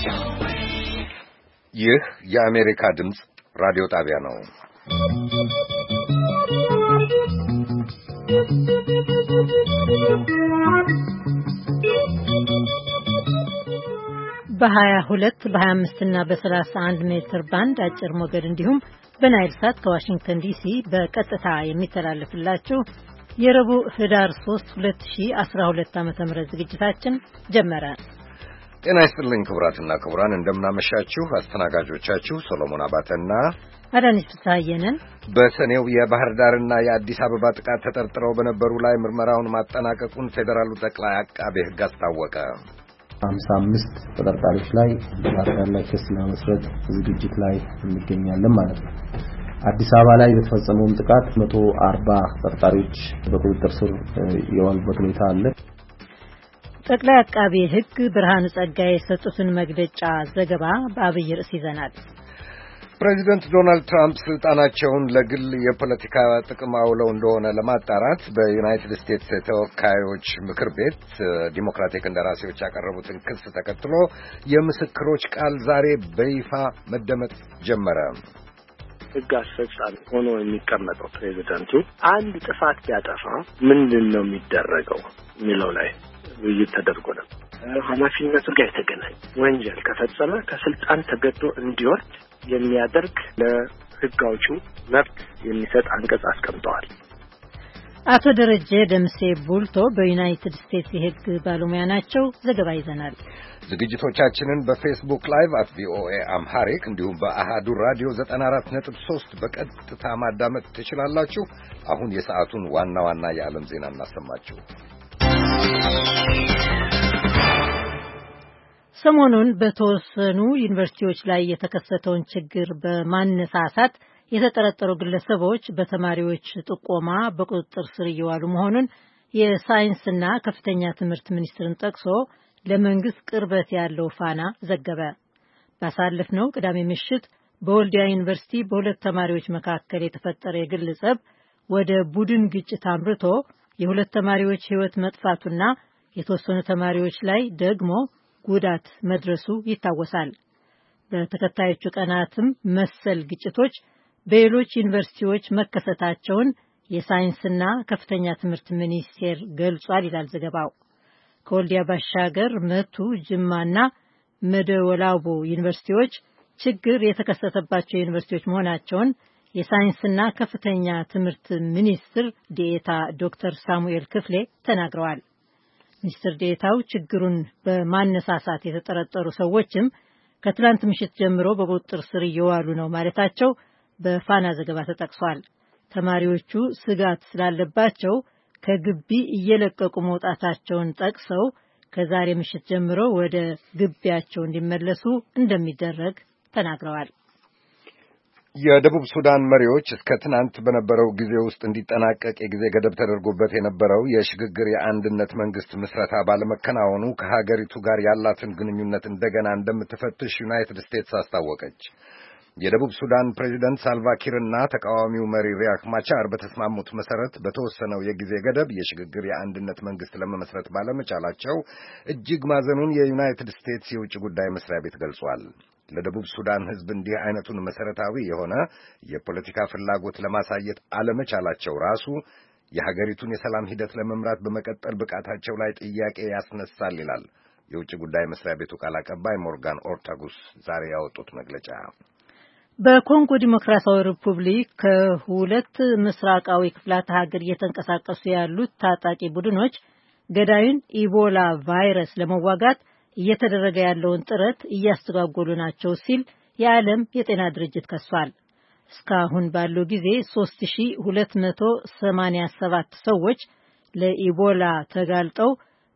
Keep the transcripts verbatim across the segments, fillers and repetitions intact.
ይህ የአሜሪካ ድምፅ ራዲዮ ጣቢያ ነው። በሀያ ሁለት በሀያ አምስት እና በሰላሳ አንድ ሜትር ባንድ አጭር ሞገድ እንዲሁም በናይል ሳት ከዋሽንግተን ዲሲ በቀጥታ የሚተላለፍላችሁ የረቡዕ ህዳር ሶስት ሁለት ሺህ አስራ ሁለት ዓመተ ምህረት ዝግጅታችን ጀመረ። ጤና ይስጥልኝ ክቡራትና ክቡራን፣ እንደምናመሻችሁ። አስተናጋጆቻችሁ ሰሎሞን አባተና አዳነች ፍስሐዬ ነን። በሰኔው የባህር ዳርና የአዲስ አበባ ጥቃት ተጠርጥረው በነበሩ ላይ ምርመራውን ማጠናቀቁን ፌዴራሉ ጠቅላይ አቃቤ ሕግ አስታወቀ። ሃምሳ አምስት ተጠርጣሪዎች ላይ ባህር ዳር ላይ ክስ ለመመስረት ዝግጅት ላይ እንገኛለን ማለት ነው። አዲስ አበባ ላይ በተፈጸመው ጥቃት መቶ አርባ ተጠርጣሪዎች በቁጥጥር ስር የዋሉበት ሁኔታ አለ። ጠቅላይ አቃቤ ሕግ ብርሃኑ ጸጋዬ የሰጡትን መግለጫ ዘገባ በአብይ ርዕስ ይዘናል። ፕሬዚደንት ዶናልድ ትራምፕ ስልጣናቸውን ለግል የፖለቲካ ጥቅም አውለው እንደሆነ ለማጣራት በዩናይትድ ስቴትስ የተወካዮች ምክር ቤት ዲሞክራቲክ እንደራሴዎች ያቀረቡትን ክስ ተከትሎ የምስክሮች ቃል ዛሬ በይፋ መደመጥ ጀመረ። ሕግ አስፈጻሚ ሆኖ የሚቀመጠው ፕሬዚደንቱ አንድ ጥፋት ቢያጠፋ ምንድን ነው የሚደረገው የሚለው ላይ ውይይት ተደርጎ ነው። ኃላፊነቱ ጋር የተገናኘ ወንጀል ከፈጸመ ከስልጣን ተገዶ እንዲወርድ የሚያደርግ ለሕግ አውጪው መብት የሚሰጥ አንቀጽ አስቀምጠዋል። አቶ ደረጀ ደምሴ ቡልቶ በዩናይትድ ስቴትስ የሕግ ባለሙያ ናቸው። ዘገባ ይዘናል። ዝግጅቶቻችንን በፌስቡክ ላይቭ አት ቪኦኤ አምሃሪክ እንዲሁም በአሃዱ ራዲዮ ዘጠና አራት ነጥብ ሶስት በቀጥታ ማዳመጥ ትችላላችሁ። አሁን የሰዓቱን ዋና ዋና የዓለም ዜና እናሰማችሁ። ሰሞኑን በተወሰኑ ዩኒቨርሲቲዎች ላይ የተከሰተውን ችግር በማነሳሳት የተጠረጠሩ ግለሰቦች በተማሪዎች ጥቆማ በቁጥጥር ስር እየዋሉ መሆኑን የሳይንስና ከፍተኛ ትምህርት ሚኒስትርን ጠቅሶ ለመንግስት ቅርበት ያለው ፋና ዘገበ። ባሳለፍነው ቅዳሜ ምሽት በወልዲያ ዩኒቨርሲቲ በሁለት ተማሪዎች መካከል የተፈጠረ የግል ጸብ ወደ ቡድን ግጭት አምርቶ የሁለት ተማሪዎች ሕይወት መጥፋቱና የተወሰኑ ተማሪዎች ላይ ደግሞ ጉዳት መድረሱ ይታወሳል። በተከታዮቹ ቀናትም መሰል ግጭቶች በሌሎች ዩኒቨርሲቲዎች መከሰታቸውን የሳይንስና ከፍተኛ ትምህርት ሚኒስቴር ገልጿል ይላል ዘገባው። ከወልዲያ ባሻገር መቱ፣ ጅማና መደወላቡ ዩኒቨርሲቲዎች ችግር የተከሰተባቸው ዩኒቨርሲቲዎች መሆናቸውን የሳይንስና ከፍተኛ ትምህርት ሚኒስትር ዴኤታ ዶክተር ሳሙኤል ክፍሌ ተናግረዋል። ሚኒስትር ዴኤታው ችግሩን በማነሳሳት የተጠረጠሩ ሰዎችም ከትላንት ምሽት ጀምሮ በቁጥጥር ስር እየዋሉ ነው ማለታቸው በፋና ዘገባ ተጠቅሷል። ተማሪዎቹ ስጋት ስላለባቸው ከግቢ እየለቀቁ መውጣታቸውን ጠቅሰው ከዛሬ ምሽት ጀምሮ ወደ ግቢያቸው እንዲመለሱ እንደሚደረግ ተናግረዋል። የደቡብ ሱዳን መሪዎች እስከ ትናንት በነበረው ጊዜ ውስጥ እንዲጠናቀቅ የጊዜ ገደብ ተደርጎበት የነበረው የሽግግር የአንድነት መንግስት ምስረታ ባለመከናወኑ ከሀገሪቱ ጋር ያላትን ግንኙነት እንደገና እንደምትፈትሽ ዩናይትድ ስቴትስ አስታወቀች። የደቡብ ሱዳን ፕሬዚደንት ሳልቫኪርና ተቃዋሚው መሪ ሪያክ ማቻር በተስማሙት መሰረት በተወሰነው የጊዜ ገደብ የሽግግር የአንድነት መንግስት ለመመስረት ባለመቻላቸው እጅግ ማዘኑን የዩናይትድ ስቴትስ የውጭ ጉዳይ መስሪያ ቤት ገልጿል። ለደቡብ ሱዳን ሕዝብ እንዲህ አይነቱን መሰረታዊ የሆነ የፖለቲካ ፍላጎት ለማሳየት አለመቻላቸው ራሱ የሀገሪቱን የሰላም ሂደት ለመምራት በመቀጠል ብቃታቸው ላይ ጥያቄ ያስነሳል ይላል የውጭ ጉዳይ መስሪያ ቤቱ ቃል አቀባይ ሞርጋን ኦርታጉስ ዛሬ ያወጡት መግለጫ። በኮንጎ ዲሞክራሲያዊ ሪፑብሊክ ከሁለት ምስራቃዊ ክፍላት ሀገር እየተንቀሳቀሱ ያሉት ታጣቂ ቡድኖች ገዳዩን ኢቦላ ቫይረስ ለመዋጋት እየተደረገ ያለውን ጥረት እያስተጓጎሉ ናቸው ሲል የዓለም የጤና ድርጅት ከሷል። እስካሁን ባለው ጊዜ ሶስት ሺህ ሁለት መቶ ሰማንያ ሰባት ሰዎች ለኢቦላ ተጋልጠው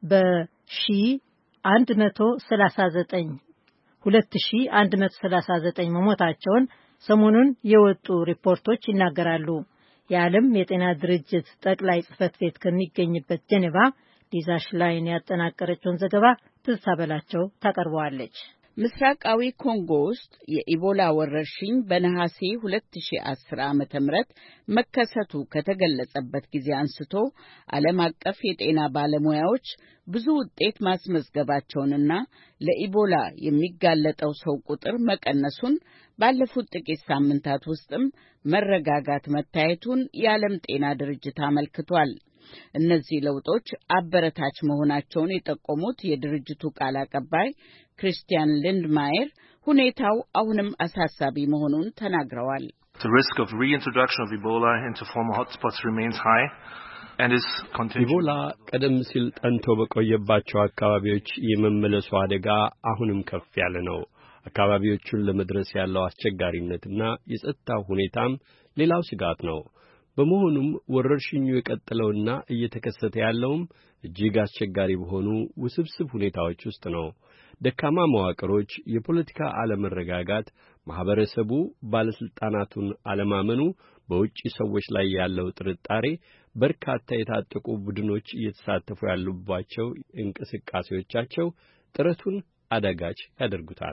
ሁለት ሺህ አንድ መቶ ሰላሳ ዘጠኝ መሞታቸውን ሰሞኑን የወጡ ሪፖርቶች ይናገራሉ። የዓለም የጤና ድርጅት ጠቅላይ ጽሕፈት ቤት ከሚገኝበት ጄኔቫ ሊዛ ሽላይን ያጠናቀረችውን ዘገባ ትዝታ በላቸው ታቀርበዋለች። ምስራቃዊ ኮንጎ ውስጥ የኢቦላ ወረርሽኝ በነሐሴ ሁለት ሺህ አስር ዓመተ ምህረት መከሰቱ ከተገለጸበት ጊዜ አንስቶ ዓለም አቀፍ የጤና ባለሙያዎች ብዙ ውጤት ማስመዝገባቸውንና ለኢቦላ የሚጋለጠው ሰው ቁጥር መቀነሱን ባለፉት ጥቂት ሳምንታት ውስጥም መረጋጋት መታየቱን የዓለም ጤና ድርጅት አመልክቷል። እነዚህ ለውጦች አበረታች መሆናቸውን የጠቆሙት የድርጅቱ ቃል አቀባይ ክሪስቲያን ሊንድማየር ሁኔታው አሁንም አሳሳቢ መሆኑን ተናግረዋል። The risk of reintroduction of Ebola into former hotspots remains high and is continuing. ኢቦላ ቀደም ሲል ጠንቶ በቆየባቸው አካባቢዎች የመመለሱ አደጋ አሁንም ከፍ ያለ ነው። አካባቢዎቹን ለመድረስ ያለው አስቸጋሪነትና የጸጥታው ሁኔታም ሌላው ስጋት ነው። በመሆኑም ወረርሽኙ የቀጠለውና እየተከሰተ ያለውም እጅግ አስቸጋሪ በሆኑ ውስብስብ ሁኔታዎች ውስጥ ነው። ደካማ መዋቅሮች፣ የፖለቲካ አለመረጋጋት፣ ማህበረሰቡ ባለስልጣናቱን አለማመኑ፣ በውጪ ሰዎች ላይ ያለው ጥርጣሬ፣ በርካታ የታጠቁ ቡድኖች እየተሳተፉ ያሉባቸው እንቅስቃሴዎቻቸው ጥረቱን አዳጋች ያደርጉታል።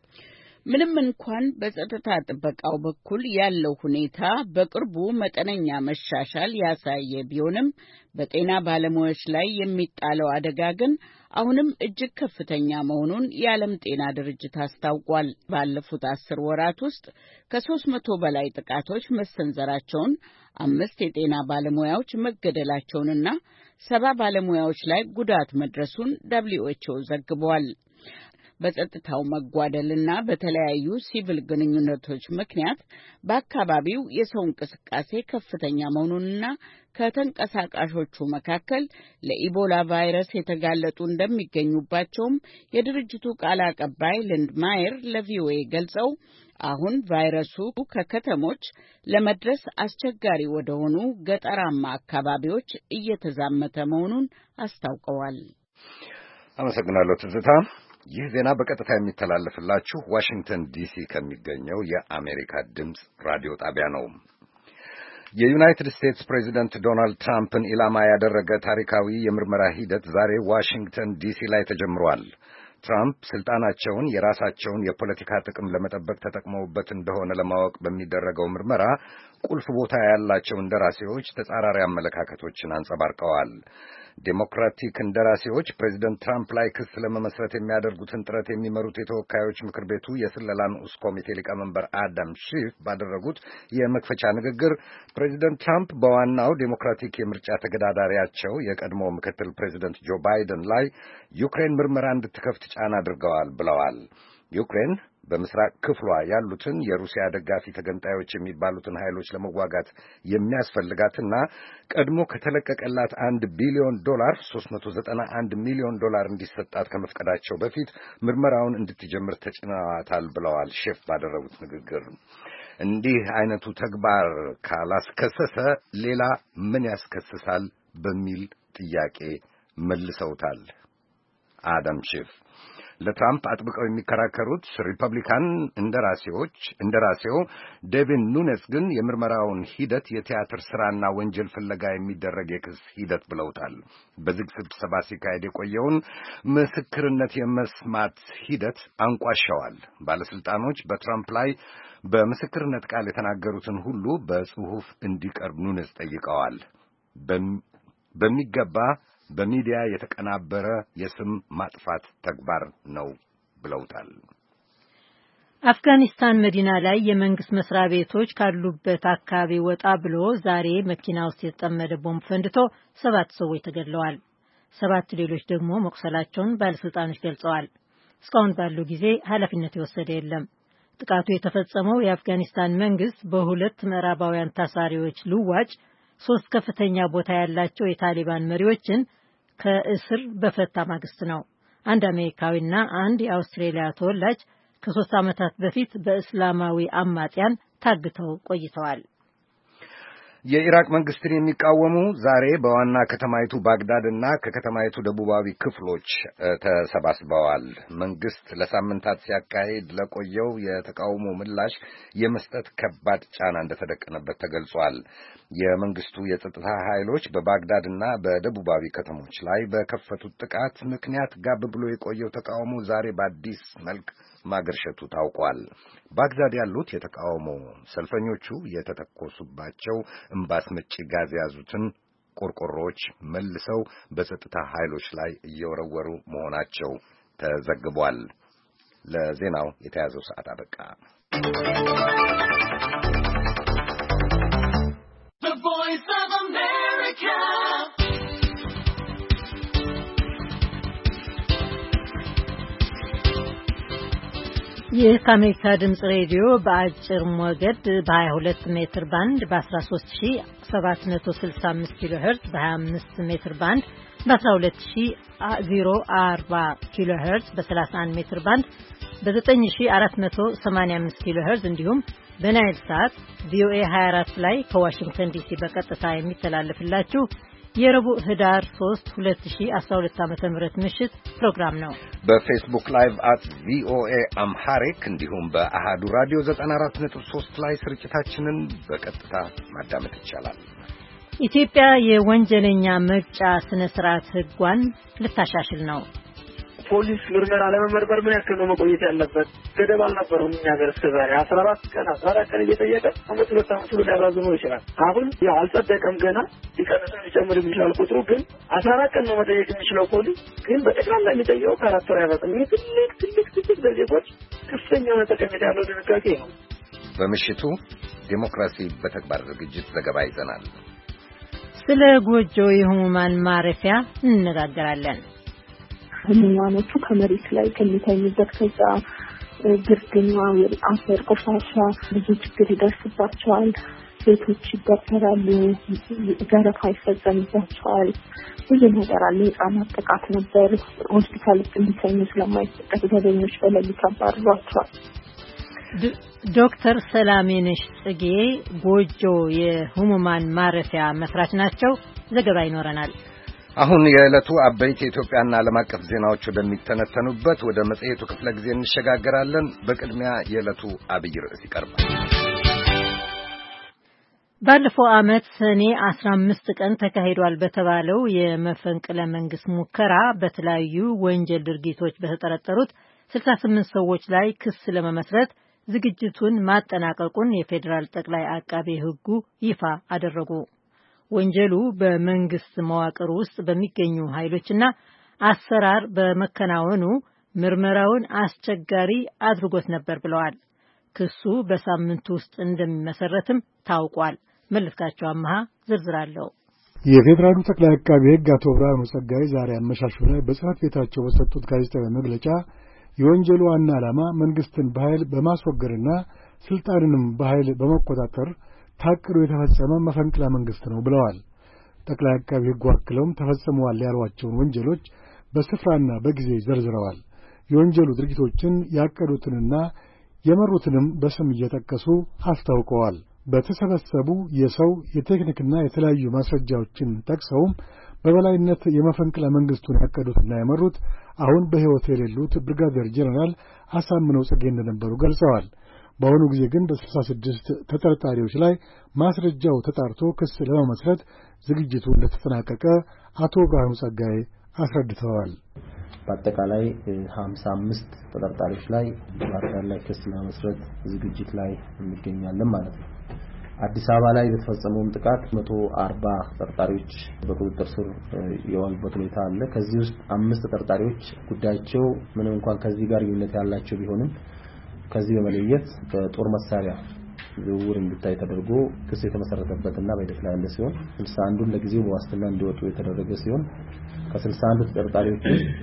ምንም እንኳን በጸጥታ ጥበቃው በኩል ያለው ሁኔታ በቅርቡ መጠነኛ መሻሻል ያሳየ ቢሆንም በጤና ባለሙያዎች ላይ የሚጣለው አደጋ ግን አሁንም እጅግ ከፍተኛ መሆኑን የዓለም ጤና ድርጅት አስታውቋል። ባለፉት አስር ወራት ውስጥ ከሶስት መቶ በላይ ጥቃቶች መሰንዘራቸውን፣ አምስት የጤና ባለሙያዎች መገደላቸውንና ሰባ ባለሙያዎች ላይ ጉዳት መድረሱን ደብሊው ኤች ኦ ዘግቧል። በጸጥታው መጓደልና በተለያዩ ሲቪል ግንኙነቶች ምክንያት በአካባቢው የሰው እንቅስቃሴ ከፍተኛ መሆኑንና ከተንቀሳቃሾቹ መካከል ለኢቦላ ቫይረስ የተጋለጡ እንደሚገኙባቸውም የድርጅቱ ቃል አቀባይ ሊንድማየር ለቪኦኤ ገልጸው አሁን ቫይረሱ ከከተሞች ለመድረስ አስቸጋሪ ወደሆኑ ገጠራማ አካባቢዎች እየተዛመተ መሆኑን አስታውቀዋል። አመሰግናለሁ ትዝታ። ይህ ዜና በቀጥታ የሚተላለፍላችሁ ዋሽንግተን ዲሲ ከሚገኘው የአሜሪካ ድምፅ ራዲዮ ጣቢያ ነው። የዩናይትድ ስቴትስ ፕሬዚደንት ዶናልድ ትራምፕን ኢላማ ያደረገ ታሪካዊ የምርመራ ሂደት ዛሬ ዋሽንግተን ዲሲ ላይ ተጀምሯል። ትራምፕ ስልጣናቸውን የራሳቸውን የፖለቲካ ጥቅም ለመጠበቅ ተጠቅመውበት እንደሆነ ለማወቅ በሚደረገው ምርመራ ቁልፍ ቦታ ያላቸው እንደራሴዎች ተጻራሪ አመለካከቶችን አንጸባርቀዋል። ዴሞክራቲክ እንደራሴዎች ፕሬዚደንት ትራምፕ ላይ ክስ ለመመስረት የሚያደርጉትን ጥረት የሚመሩት የተወካዮች ምክር ቤቱ የስለላ ንዑስ ኮሚቴ ሊቀመንበር አዳም ሺፍ ባደረጉት የመክፈቻ ንግግር ፕሬዚደንት ትራምፕ በዋናው ዴሞክራቲክ የምርጫ ተገዳዳሪያቸው የቀድሞ ምክትል ፕሬዚደንት ጆ ባይደን ላይ ዩክሬን ምርመራ እንድትከፍት ጫና አድርገዋል ብለዋል። ዩክሬን በምስራቅ ክፍሏ ያሉትን የሩሲያ ደጋፊ ተገንጣዮች የሚባሉትን ኃይሎች ለመዋጋት የሚያስፈልጋትና ቀድሞ ከተለቀቀላት አንድ ቢሊዮን ዶላር ሶስት መቶ ዘጠና አንድ ሚሊዮን ዶላር እንዲሰጣት ከመፍቀዳቸው በፊት ምርመራውን እንድትጀምር ተጭነዋታል ብለዋል ሼፍ ባደረጉት ንግግር። እንዲህ አይነቱ ተግባር ካላስከሰሰ ሌላ ምን ያስከስሳል በሚል ጥያቄ መልሰውታል አዳም ሼፍ። ለትራምፕ አጥብቀው የሚከራከሩት ሪፐብሊካን እንደራሴዎች እንደራሴው ዴቪን ኑኔስ ግን የምርመራውን ሂደት የቲያትር ስራና ወንጀል ፍለጋ የሚደረግ የክስ ሂደት ብለውታል። በዝግ ስብሰባ ሲካሄድ የቆየውን ምስክርነት የመስማት ሂደት አንቋሸዋል። ባለስልጣኖች በትራምፕ ላይ በምስክርነት ቃል የተናገሩትን ሁሉ በጽሑፍ እንዲቀርብ ኑኔስ ጠይቀዋል። በሚገባ በሚዲያ የተቀናበረ የስም ማጥፋት ተግባር ነው ብለውታል። አፍጋኒስታን መዲና ላይ የመንግስት መስሪያ ቤቶች ካሉበት አካባቢ ወጣ ብሎ ዛሬ መኪና ውስጥ የተጠመደ ቦምብ ፈንድቶ ሰባት ሰዎች ተገድለዋል። ሰባት ሌሎች ደግሞ መቁሰላቸውን ባለስልጣኖች ገልጸዋል። እስካሁን ባለው ጊዜ ኃላፊነት የወሰደ የለም። ጥቃቱ የተፈጸመው የአፍጋኒስታን መንግስት በሁለት ምዕራባውያን ታሳሪዎች ልዋጭ ሶስት ከፍተኛ ቦታ ያላቸው የታሊባን መሪዎችን ከእስር በፈታ ማግስት ነው። አንድ አሜሪካዊና አንድ የአውስትሬሊያ ተወላጅ ከሶስት ዓመታት በፊት በእስላማዊ አማጽያን ታግተው ቆይተዋል። የኢራቅ መንግስትን የሚቃወሙ ዛሬ በዋና ከተማይቱ ባግዳድና ከከተማይቱ ደቡባዊ ክፍሎች ተሰባስበዋል። መንግስት ለሳምንታት ሲያካሂድ ለቆየው የተቃውሞ ምላሽ የመስጠት ከባድ ጫና እንደተደቀነበት ተገልጿል። የመንግስቱ የጸጥታ ኃይሎች በባግዳድና በደቡባዊ ከተሞች ላይ በከፈቱት ጥቃት ምክንያት ጋብ ብሎ የቆየው ተቃውሞ ዛሬ በአዲስ መልክ ማገርሸቱ ታውቋል። ባግዳድ ያሉት የተቃውሞ ሰልፈኞቹ የተተኮሱባቸው እምባስ መጪ ጋዝ የያዙትን ቆርቆሮዎች መልሰው በጸጥታ ኃይሎች ላይ እየወረወሩ መሆናቸው ተዘግቧል። ለዜናው የተያዘው ሰዓት አበቃ። The Voice of America. ይህ ከአሜሪካ ድምጽ ሬዲዮ በአጭር ሞገድ በ22 ሜትር ባንድ በ13765 ኪሎ ሄርዝ በ25 ሜትር ባንድ በ12040 ኪሎ ሄርዝ በ31 ሜትር ባንድ በ9485 ኪሎ ሄርዝ እንዲሁም በናይል ሳት ቪኦኤ ሃያ አራት ላይ ከዋሽንግተን ዲሲ በቀጥታ የሚተላለፍላችሁ የረቡዕ ህዳር ሶስት ሁለት ሺህ አስራ ሁለት ዓመተ ምህረት ምሽት ፕሮግራም ነው። በፌስቡክ ላይቭ አት ቪኦኤ አምሃሪክ እንዲሁም በአሃዱ ራዲዮ ዘጠና አራት ነጥብ ሶስት ላይ ስርጭታችንን በቀጥታ ማዳመጥ ይቻላል። ኢትዮጵያ የወንጀለኛ መቅጫ ስነ ስርዓት ህጓን ልታሻሽል ነው። ፖሊስ ምርመራ ለመመርመር ምን ያክል ነው መቆየት ያለበት? ገደብ አልነበረውም። እኛ ሀገር እስከ ዛሬ አስራ አራት ቀን አስራ አራት ቀን እየጠየቀ አመት ሁለት አመት ሁሉ ሊያራዝመው ይችላል። አሁን ያው አልጸደቀም ገና ሊቀንስም ሊጨምር ይችላል ቁጥሩ። ግን አስራ አራት ቀን ነው መጠየቅ የሚችለው ፖሊስ። ግን በጠቅላላ የሚጠየቀው ከአራት ወር ያበጣል። ይህ ትልቅ ትልቅ ትልቅ ለዜጎች ከፍተኛ ጠቀሜታ ያለው ድንጋጌ ነው። በምሽቱ ዲሞክራሲ በተግባር ዝግጅት ዘገባ ይዘናል። ስለ ጎጆ የህሙማን ማረፊያ እንነጋገራለን። ህሙማኖቹ ከመሬት ላይ ከሚተኙበት ከዛ ግርግና አፈር ቆሻሻ ብዙ ችግር ይደርስባቸዋል። ሴቶች ይደፈራሉ፣ ዘረፋ ይፈጸምባቸዋል። ብዙ ነገር አለ። የህፃናት ጥቃት ነበር። ሆስፒታል ውስጥ እንዲተኙ ስለማይፈቀድ ዘበኞች በሌሊት ያባርሯቸዋል። ዶክተር ሰላሜነሽ ጽጌ ጎጆ የህሙማን ማረፊያ መስራች ናቸው። ዘገባ ይኖረናል። አሁን የዕለቱ አበይት የኢትዮጵያና ዓለም አቀፍ ዜናዎች ወደሚተነተኑበት ወደ መጽሔቱ ክፍለ ጊዜ እንሸጋገራለን። በቅድሚያ የዕለቱ አብይ ርዕስ ይቀርባል። ባለፈው ዓመት ሰኔ አስራ አምስት ቀን ተካሂዷል በተባለው የመፈንቅለ መንግስት ሙከራ በተለያዩ ወንጀል ድርጊቶች በተጠረጠሩት ስልሳ ስምንት ሰዎች ላይ ክስ ለመመስረት ዝግጅቱን ማጠናቀቁን የፌዴራል ጠቅላይ አቃቤ ሕጉ ይፋ አደረጉ። ወንጀሉ በመንግስት መዋቅር ውስጥ በሚገኙ ኃይሎችና አሰራር በመከናወኑ ምርመራውን አስቸጋሪ አድርጎት ነበር ብለዋል። ክሱ በሳምንቱ ውስጥ እንደሚመሰረትም ታውቋል። መለስካቸው አማሃ ዝርዝር አለው። የፌዴራሉ ጠቅላይ አቃቤ ሕግ አቶ ብርሃኑ ጸጋይ ዛሬ አመሻሹ ላይ በጽሕፈት ቤታቸው በሰጡት ጋዜጣዊ መግለጫ የወንጀሉ ዋና ዓላማ መንግስትን በኃይል በማስወገድና ስልጣንንም በኃይል በመቆጣጠር ታቅዶ የተፈጸመ መፈንቅለ መንግስት ነው ብለዋል። ጠቅላይ አቃቤ ሕጉ አክለውም ተፈጽመዋል ያሏቸውን ወንጀሎች በስፍራና በጊዜ ዘርዝረዋል። የወንጀሉ ድርጊቶችን ያቀዱትንና የመሩትንም በስም እየጠቀሱ አስታውቀዋል። በተሰበሰቡ የሰው የቴክኒክና የተለያዩ ማስረጃዎችን ጠቅሰውም በበላይነት የመፈንቅለ መንግስቱን ያቀዱትና የመሩት አሁን በሕይወት የሌሉት ብርጋዴር ጄኔራል አሳምነው ጽጌ እንደነበሩ ገልጸዋል። በአሁኑ ጊዜ ግን በስልሳ ስድስት ተጠርጣሪዎች ላይ ማስረጃው ተጣርቶ ክስ ለመመስረት ዝግጅቱ እንደተጠናቀቀ አቶ ብርሃኑ ጸጋይ አስረድተዋል። በአጠቃላይ ሀምሳ አምስት ተጠርጣሪዎች ላይ በባህር ላይ ክስ ለመመስረት ዝግጅት ላይ እንገኛለን ማለት ነው። አዲስ አበባ ላይ በተፈጸመው ጥቃት መቶ አርባ ተጠርጣሪዎች በቁጥጥር ስር የዋሉበት ሁኔታ አለ። ከዚህ ውስጥ አምስት ተጠርጣሪዎች ጉዳያቸው ምንም እንኳን ከዚህ ጋር ግንኙነት ያላቸው ቢሆንም ከዚህ በመለየት በጦር መሳሪያ ዝውውር እንዲታይ ተደርጎ ክስ የተመሰረተበትና በሂደት ላይ ያለ ሲሆን ስልሳ አንዱን ለጊዜው በዋስትና እንዲወጡ የተደረገ ሲሆን ከስልሳ አንዱ ተጠርጣሪዎች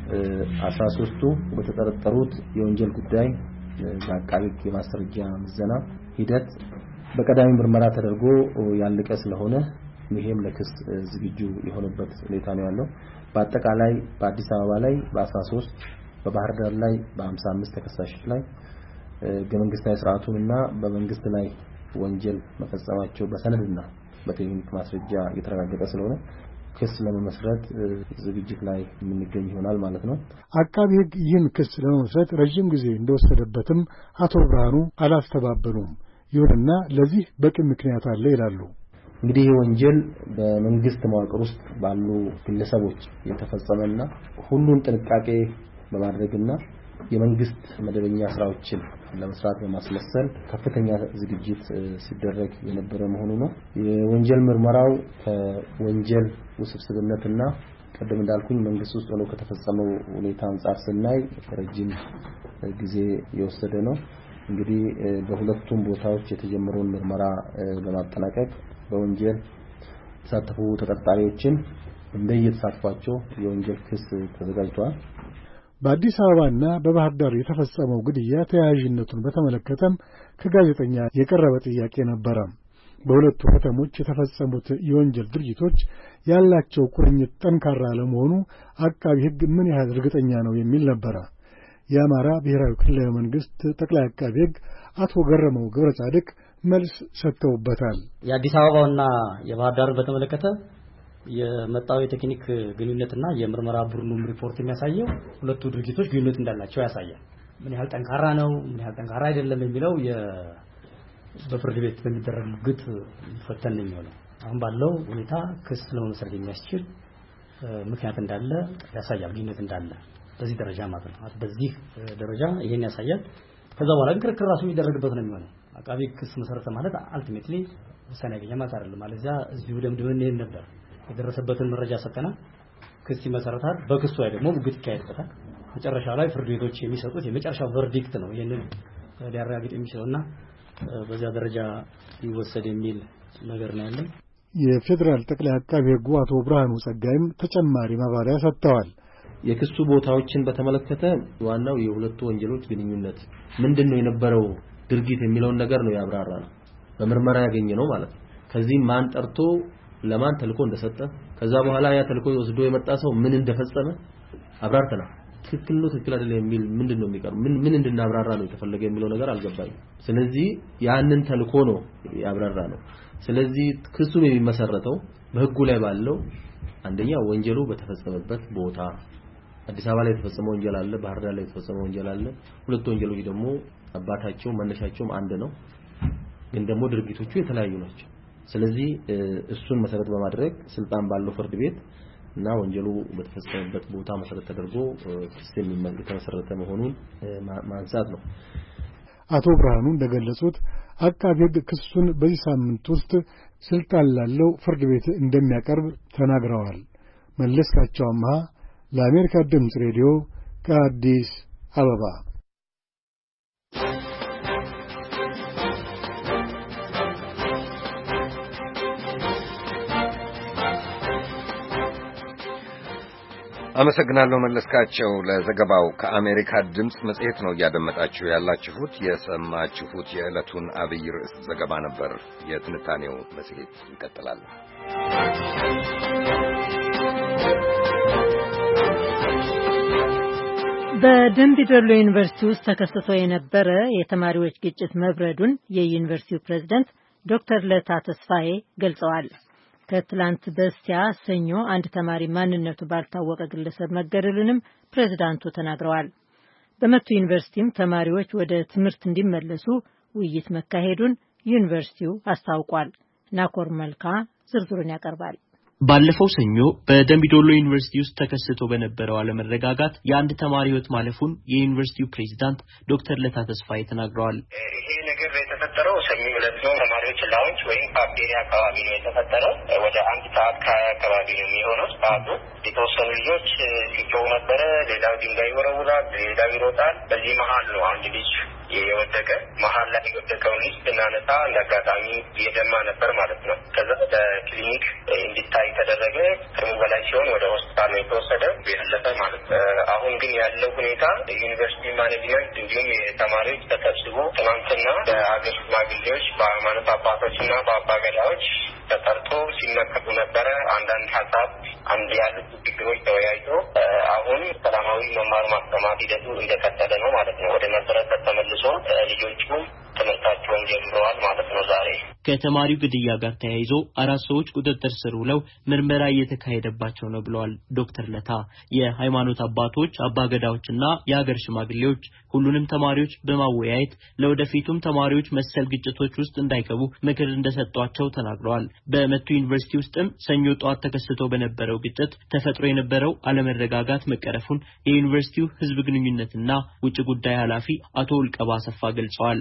አስራ ሶስቱ በተጠረጠሩት የወንጀል ጉዳይ በአቃቤ ሕግ የማስረጃ ምዘና ሂደት በቀዳሚ ምርመራ ተደርጎ ያለቀ ስለሆነ ይሄም ለክስ ዝግጁ የሆነበት ሁኔታ ነው ያለው። በአጠቃላይ በአዲስ አበባ ላይ በአስራ ሶስት በባህር ዳር ላይ በሀምሳ አምስት ተከሳሾች ላይ በመንግስታዊ ስርዓቱንና በመንግስት ላይ ወንጀል መፈጸማቸው በሰነድና በቴክኒክ ማስረጃ የተረጋገጠ ስለሆነ ክስ ለመመስረት ዝግጅት ላይ የምንገኝ ይሆናል ማለት ነው። አቃቤ ሕግ ይህን ክስ ለመመስረት ረጅም ጊዜ እንደወሰደበትም አቶ ብርሃኑ አላስተባበሉም። ይሁንና ለዚህ በቂ ምክንያት አለ ይላሉ። እንግዲህ ወንጀል በመንግስት መዋቅር ውስጥ ባሉ ግለሰቦች የተፈጸመና ሁሉን ጥንቃቄ በማድረግና የመንግስት መደበኛ ስራዎችን ለመስራት በማስመሰል ከፍተኛ ዝግጅት ሲደረግ የነበረ መሆኑ ነው። የወንጀል ምርመራው ከወንጀል ውስብስብነትና ቀደም እንዳልኩኝ መንግስት ውስጥ ሆኖ ከተፈጸመው ሁኔታ አንፃር ስናይ ረጅም ጊዜ የወሰደ ነው። እንግዲህ በሁለቱም ቦታዎች የተጀመረውን ምርመራ ለማጠናቀቅ በወንጀል ተሳተፉ ተጠርጣሪዎችን እንደየተሳትፏቸው የወንጀል ክስ ተዘጋጅቷል። በአዲስ አበባና በባህር ዳር የተፈጸመው ግድያ ተያያዥነቱን በተመለከተም ከጋዜጠኛ የቀረበ ጥያቄ ነበረ። በሁለቱ ከተሞች የተፈጸሙት የወንጀል ድርጊቶች ያላቸው ቁርኝት ጠንካራ ለመሆኑ አቃቢ ሕግ ምን ያህል እርግጠኛ ነው የሚል ነበረ። የአማራ ብሔራዊ ክልላዊ መንግስት ጠቅላይ አቃቢ ሕግ አቶ ገረመው ገብረጻድቅ መልስ ሰጥተውበታል። የአዲስ አበባውና የባህር ዳርን በተመለከተ የመጣው የቴክኒክ ግንኙነትና የምርመራ ቡድኑም ሪፖርት የሚያሳየው ሁለቱ ድርጊቶች ግንኙነት እንዳላቸው ያሳያል። ምን ያህል ጠንካራ ነው ምን ያህል ጠንካራ አይደለም የሚለው የ በፍርድ ቤት በሚደረግ ግጥ ፈተን ነው የሚሆነው። አሁን ባለው ሁኔታ ክስ ለመመስረት የሚያስችል ምክንያት እንዳለ ያሳያል፣ ግንኙነት እንዳለ በዚህ ደረጃ ማለት ነው። በዚህ ደረጃ ይሄን ያሳያል። ከዛ በኋላ ክርክር ራሱ የሚደረግበት ነው የሚሆነው። አቃቤ ክስ መሰረተ ማለት አልቲሜትሊ ውሳኔ ያገኘ ማለት አይደለም። ማለት ያ እዚሁ ደምድመን ነው ነበር የደረሰበትን መረጃ ሰጠና ክስ ይመሰረታል። በክሱ ላይ ደግሞ ሙግት ይካሄድበታል። መጨረሻ ላይ ፍርድ ቤቶች የሚሰጡት የመጨረሻው ቨርዲክት ነው ይሄንን ሊያረጋግጥ የሚችለውና በዚያ ደረጃ ይወሰድ የሚል ነገር ነው ያለው። የፌደራል ጠቅላይ አቃቤ ሕግ አቶ ብርሃኑ ጸጋይም ተጨማሪ ማብራሪያ ሰጥተዋል። የክሱ ቦታዎችን በተመለከተ ዋናው የሁለቱ ወንጀሎች ግንኙነት ምንድነው የነበረው ድርጊት የሚለውን ነገር ነው ያብራራነው። በምርመራ ያገኘነው ማለት ነው። ከዚህ ማን ጠርቶ ለማን ተልኮ እንደሰጠ ከዛ በኋላ ያ ተልኮ ወስዶ የመጣ ሰው ምን እንደፈጸመ አብራርተናል። ትክክል ነው ትክክል አይደለም የሚል ምንድነው የሚቀር ምን ምን እንድናብራራ ነው የተፈለገ የሚለው ነገር አልገባኝም። ስለዚህ ያንን ተልኮ ነው ያብራራነው። ስለዚህ ክሱ የሚመሰረተው በህጉ ላይ ባለው አንደኛ ወንጀሉ በተፈጸመበት ቦታ አዲስ አበባ ላይ የተፈጸመው ወንጀል አለ፣ ባህር ዳር ላይ የተፈጸመው ወንጀል አለ። ሁለት ወንጀሎች ደግሞ አባታቸው መነሻቸውም አንድ ነው፣ ግን ደግሞ ድርጊቶቹ የተለያዩ ናቸው። ስለዚህ እሱን መሰረት በማድረግ ስልጣን ባለው ፍርድ ቤት እና ወንጀሉ በተፈጸመበት ቦታ መሰረት ተደርጎ ክስ የሚመልከት ተመሰረተ መሆኑን ማንሳት ነው። አቶ ብርሃኑ እንደገለጹት አቃቤ ሕግ ክሱን በዚህ ሳምንት ውስጥ ስልጣን ላለው ፍርድ ቤት እንደሚያቀርብ ተናግረዋል። መለስካቸው አምሃ ለአሜሪካ ድምፅ ሬዲዮ ከአዲስ አበባ። አመሰግናለሁ መለስካቸው ለዘገባው። ከአሜሪካ ድምፅ መጽሔት ነው እያደመጣችሁ ያላችሁት። የሰማችሁት የዕለቱን አብይ ርዕስ ዘገባ ነበር። የትንታኔው መጽሔት ይቀጥላል። በደምቢ ዶሎ ዩኒቨርሲቲ ውስጥ ተከስቶ የነበረ የተማሪዎች ግጭት መብረዱን የዩኒቨርሲቲው ፕሬዝዳንት ዶክተር ለታ ተስፋዬ ገልጸዋል። ከትላንት በስቲያ ሰኞ አንድ ተማሪ ማንነቱ ባልታወቀ ግለሰብ መገደሉንም ፕሬዝዳንቱ ተናግረዋል። በመቱ ዩኒቨርሲቲም ተማሪዎች ወደ ትምህርት እንዲመለሱ ውይይት መካሄዱን ዩኒቨርሲቲው አስታውቋል። ናኮር መልካ ዝርዝሩን ያቀርባል። ባለፈው ሰኞ በደምቢ ዶሎ ዩኒቨርሲቲ ውስጥ ተከስቶ በነበረው አለመረጋጋት የአንድ ተማሪ ሕይወት ማለፉን የዩኒቨርሲቲው ፕሬዝዳንት ዶክተር ለታ ተስፋዬ ተናግረዋል። ይሄ ነገር የተፈጠረው ሰኞ ዕለት ነው። ተማሪዎች ላውንች ወይም ካፌቴሪያ አካባቢ ነው የተፈጠረው። ወደ አንድ ሰዓት አካባቢ ነው የሚሆነው። ሰዓቱ የተወሰኑ ልጆች ሲጮሁ ነበረ። ሌላው ድንጋይ ይወረውራል፣ ሌላው ይሮጣል። በዚህ መሀል ነው አንድ ልጅ የወደቀ። መሀል ላይ የወደቀውን ልጅ ስናነሳ እንዳጋጣሚ እየደማ ነበር ማለት ነው። ከዛ ወደ ክሊኒክ እንዲታይ ተደረገ። ከሙ በላይ ሲሆን ወደ ሆስፒታል ነው የተወሰደ ያለፈ ማለት ነው። አሁን ግን ያለው ሁኔታ ዩኒቨርሲቲ ማኔጅመንት እንዲሁም የተማሪዎች ተሰብስቦ ትናንትና በሀገር ሽማግሌዎች በሃይማኖት አባቶችና በአባገዳዎች ተጠርቶ ሲመከሩ ነበረ። አንዳንድ ሀሳብ አንድ ያሉት ችግሮች ተወያይቶ አሁን ሰላማዊ መማር ማስተማር ሂደቱ እንደቀጠለ ነው ማለት ነው። ወደ መሰረተ ተመልሶ ልጆቹ ትምህርታቸውን ጀምረዋል ማለት ነው ዛሬ ከተማሪው ግድያ ጋር ተያይዞ አራት ሰዎች ቁጥጥር ስር ውለው ምርመራ እየተካሄደባቸው ነው ብለዋል ዶክተር ለታ። የሃይማኖት አባቶች፣ አባገዳዎችና የሀገር ሽማግሌዎች ሁሉንም ተማሪዎች በማወያየት ለወደፊቱም ተማሪዎች መሰል ግጭቶች ውስጥ እንዳይገቡ ምክር እንደሰጧቸው ተናግረዋል። በመቱ ዩኒቨርሲቲ ውስጥም ሰኞ ጧት ተከስቶ በነበረው ግጭት ተፈጥሮ የነበረው አለመረጋጋት መቀረፉን የዩኒቨርሲቲው ህዝብ ግንኙነትና ውጭ ጉዳይ ኃላፊ አቶ ውልቀባ አሰፋ ገልጸዋል።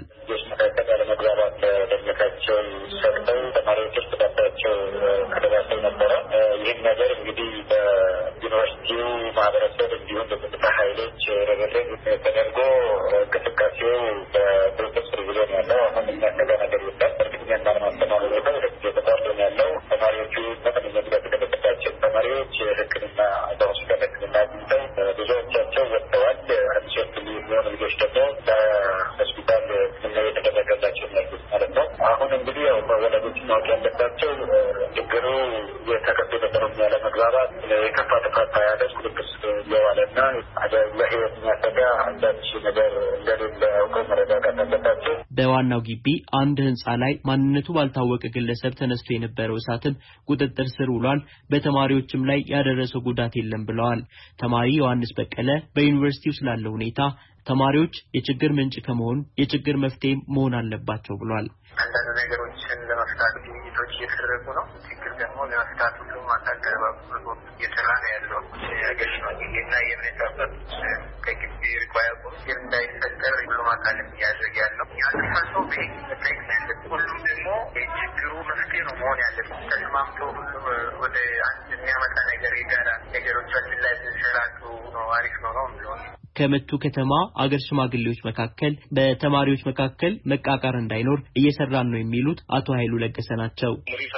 ይህ ነገር እንግዲህ በዩኒቨርሲቲው ማህበረሰብ እንዲሁም በጸጥታ ኃይሎች ርብርብ ተደርጎ እንቅስቃሴው በፕሮሰስ ሪቪው ያለው አሁን የሚያሰጋ ነገር የለም። እርግጠኛ ማለማስተማሩ ነገር ወደፊት የተቋርጦ ያለው ተማሪዎቹ መጠነኛ ጉዳት የደረሰባቸው ተማሪዎች ሕክምና በሆስፒታል ሕክምና አግኝተው ብዙዎቻቸው ወጥተዋል። አንድ ሶስት የሚሆኑ ልጆች ደግሞ በሆስፒታል ሕክምና የተደረገላቸው ያሉት ማለት ነው። አሁን እንግዲህ ያው ወላጆች ማወቅ ያለባቸው ችግሩ የተከሰተ የነበረው ያለመግባባት የከፋ ጥፋት ያደረስ ቁጥጥር የዋለና ለህይወት የሚያሰጋ አንዳች ነገር እንደሌለ አውቀው መረጋጋት አለባቸው። በዋናው ግቢ አንድ ህንጻ ላይ ማንነቱ ባልታወቀ ግለሰብ ተነስቶ የነበረው እሳትን ቁጥጥር ስር ውሏል። በተማሪዎችም ላይ ያደረሰው ጉዳት የለም ብለዋል። ተማሪ ዮሐንስ በቀለ በዩኒቨርሲቲው ስላለው ሁኔታ ተማሪዎች የችግር ምንጭ ከመሆን የችግር መፍትሄ መሆን አለባቸው ብለዋል። አንዳንድ ነገሮችን ለመፍታት ውይይቶች እየተደረጉ ነው። ችግር ደግሞ ለመፍታት ሁሉም አቀራረብ እየሰራ ነው ያለው። የሀገር ሽማግሌና የእምነት አባቶች ከግቢ ሪኳየሩ ችግር እንዳይፈጠር ሁሉም አካል እያደረገ ያለው ያልተሳሰው በህግ መጠየቅ ነው ያለበት። ሁሉም ደግሞ የችግሩ መፍትሄ ነው መሆን ያለበት። ተስማምቶ ሁሉም ወደ አንድ የሚያመጣ ነገር የጋራ ነገሮቻችን ላይ ስንሰራቱ ነው አሪፍ ነው ነው የሚሆነው። ከመቱ ከተማ አገር ሽማግሌዎች መካከል በተማሪዎች መካከል መቃቃር እንዳይኖር እየሰራን ነው የሚሉት አቶ ኃይሉ ለገሰ ናቸው።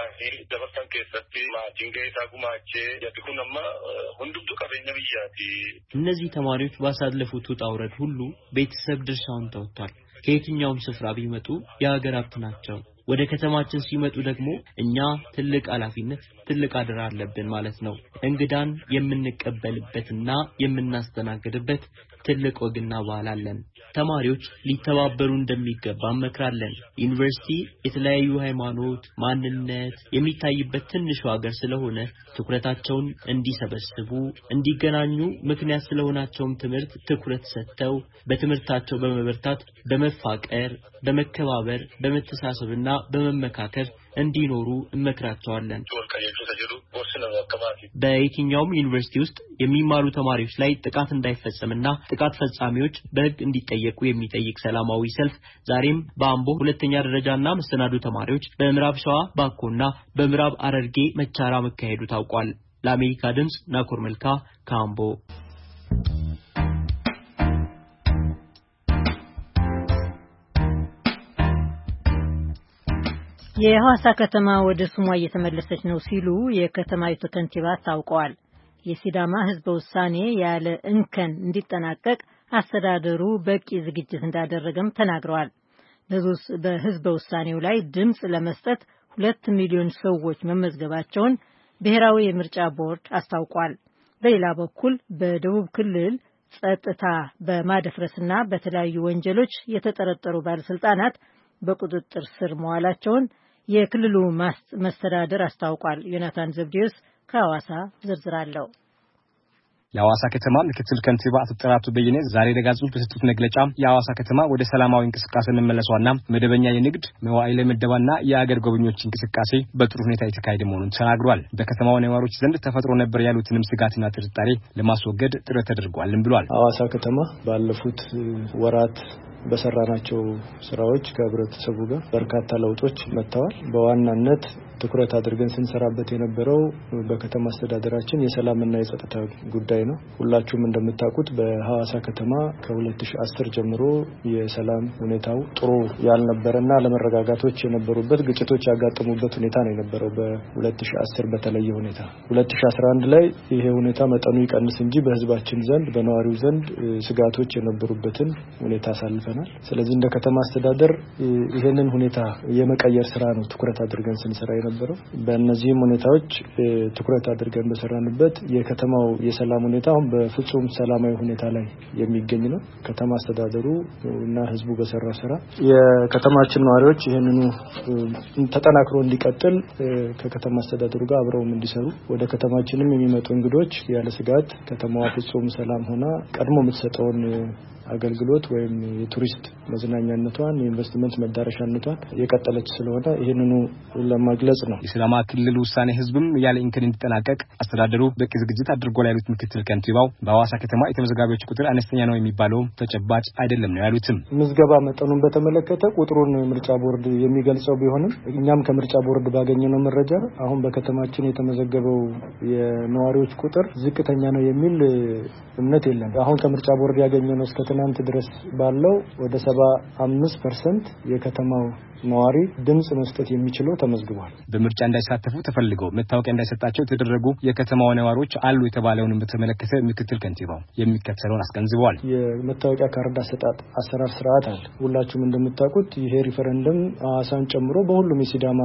እነዚህ ተማሪዎች ባሳለፉት ውጣ ውረድ ሁሉ ቤተሰብ ድርሻውን ተወጥቷል። ከየትኛውም ስፍራ ቢመጡ የሀገር ሀብት ናቸው። ወደ ከተማችን ሲመጡ ደግሞ እኛ ትልቅ ኃላፊነት ትልቅ አደራ አለብን ማለት ነው። እንግዳን የምንቀበልበትና የምናስተናግድበት ትልቅ ወግና ባህል አለን። ተማሪዎች ሊተባበሩ እንደሚገባ እንመክራለን። ዩኒቨርሲቲ የተለያዩ ሃይማኖት፣ ማንነት የሚታይበት ትንሽ ሀገር ስለሆነ ትኩረታቸውን እንዲሰበስቡ፣ እንዲገናኙ ምክንያት ስለሆናቸውም ትምህርት ትኩረት ሰጥተው በትምህርታቸው በመበርታት በመፋቀር፣ በመከባበር፣ በመተሳሰብና በመመካከር እንዲኖሩ እንመክራቸዋለን። በየትኛውም ዩኒቨርሲቲ ውስጥ የሚማሩ ተማሪዎች ላይ ጥቃት እንዳይፈጸምና ጥቃት ፈጻሚዎች በሕግ እንዲጠየቁ የሚጠይቅ ሰላማዊ ሰልፍ ዛሬም በአምቦ ሁለተኛ ደረጃና መሰናዶ ተማሪዎች በምዕራብ ሸዋ ባኮና በምዕራብ ሐረርጌ መቻራ መካሄዱ ታውቋል። ለአሜሪካ ድምጽ ናኮር መልካ ካምቦ። የሐዋሳ ከተማ ወደ ስሟ እየተመለሰች ነው ሲሉ የከተማይቱ ከንቲባ ታውቀዋል። የሲዳማ ህዝበ ውሳኔ ያለ እንከን እንዲጠናቀቅ አስተዳደሩ በቂ ዝግጅት እንዳደረገም ተናግረዋል። በህዝበ ውሳኔው ላይ ድምጽ ለመስጠት ሁለት ሚሊዮን ሰዎች መመዝገባቸውን ብሔራዊ የምርጫ ቦርድ አስታውቋል። በሌላ በኩል በደቡብ ክልል ጸጥታ በማደፍረስና በተለያዩ ወንጀሎች የተጠረጠሩ ባለስልጣናት በቁጥጥር ስር መዋላቸውን የክልሉ መስተዳድር አስታውቋል። ዮናታን ዘብዲዮስ ከሐዋሳ ዝርዝር አለው። የሐዋሳ ከተማ ምክትል ከንቲባ አቶ ጥራቱ በየነ ዛሬ ለጋዜጠኞች በሰጡት መግለጫ የሐዋሳ ከተማ ወደ ሰላማዊ እንቅስቃሴ መመለሷና መደበኛ የንግድ መዋዕለ ምደባና የአገር ጎብኚዎች እንቅስቃሴ በጥሩ ሁኔታ የተካሄደ መሆኑን ተናግሯል። በከተማው ነዋሪዎች ዘንድ ተፈጥሮ ነበር ያሉትንም ስጋትና ጥርጣሬ ለማስወገድ ጥረት ተደርጓልም ብሏል። ሐዋሳ ከተማ ባለፉት ወራት በሰራናቸው ስራዎች ከህብረተሰቡ ጋር በርካታ ለውጦች መጥተዋል። በዋናነት ትኩረት አድርገን ስንሰራበት የነበረው በከተማ አስተዳደራችን የሰላምና የጸጥታ ጉዳይ ነው። ሁላችሁም እንደምታውቁት በሐዋሳ ከተማ ከሁለት ሺህ አስር ጀምሮ የሰላም ሁኔታው ጥሩ ያልነበረና አለመረጋጋቶች የነበሩበት፣ ግጭቶች ያጋጠሙበት ሁኔታ ነው የነበረው። በሁለት ሺህ አስር በተለየ ሁኔታ ሁለት ሺህ አስራ አንድ ላይ ይሄ ሁኔታ መጠኑ ይቀንስ እንጂ በህዝባችን ዘንድ በነዋሪው ዘንድ ስጋቶች የነበሩበትን ሁኔታ አሳልፈናል። አሳልፈናል። ስለዚህ እንደ ከተማ አስተዳደር ይሄንን ሁኔታ የመቀየር ስራ ነው ትኩረት አድርገን ስንሰራ የነበረው። በእነዚህም ሁኔታዎች ትኩረት አድርገን በሰራንበት የከተማው የሰላም ሁኔታ አሁን በፍጹም ሰላማዊ ሁኔታ ላይ የሚገኝ ነው። ከተማ አስተዳደሩ እና ህዝቡ በሰራው ስራ የከተማችን ነዋሪዎች ይሄንኑ ተጠናክሮ እንዲቀጥል ከከተማ አስተዳደሩ ጋር አብረው እንዲሰሩ ወደ ከተማችንም የሚመጡ እንግዶች ያለ ስጋት ከተማዋ ፍጹም ሰላም ሆና ቀድሞ የምትሰጠውን አገልግሎት ወይም የቱሪስት መዝናኛነቷን የኢንቨስትመንት መዳረሻነቷን የቀጠለች ስለሆነ ይሄንኑ ለማግለጽ ነው። የሲዳማ ክልል ውሳኔ ህዝብም ያለ እንከን እንዲጠናቀቅ አስተዳደሩ በቂ ዝግጅት አድርጓል ያሉት ምክትል ከንቲባው በሐዋሳ ከተማ የተመዘጋቢዎች ቁጥር አነስተኛ ነው የሚባለው ተጨባጭ አይደለም ነው ያሉትም። ምዝገባ መጠኑን በተመለከተ ቁጥሩን ምርጫ ቦርድ የሚገልጸው ቢሆንም እኛም ከምርጫ ቦርድ ባገኘነው መረጃ አሁን በከተማችን የተመዘገበው የነዋሪዎች ቁጥር ዝቅተኛ ነው የሚል እምነት የለም። አሁን ከምርጫ ቦርድ ያገኘነው እስከ ትናንት ድረስ ባለው ወደ ሰባ አምስት ፐርሰንት የከተማው ነዋሪ ድምጽ መስጠት የሚችለው ተመዝግቧል። በምርጫ እንዳይሳተፉ ተፈልገው መታወቂያ እንዳይሰጣቸው የተደረጉ የከተማው ነዋሪዎች አሉ የተባለውን በተመለከተ ምክትል ከንቲባው የሚከተለውን አስገንዝበዋል። የመታወቂያ ካርድ አሰጣጥ አሰራር ስርዓት አለ። ሁላችሁም እንደምታውቁት ይሄ ሪፈረንደም ሐዋሳን ጨምሮ በሁሉም የሲዳማ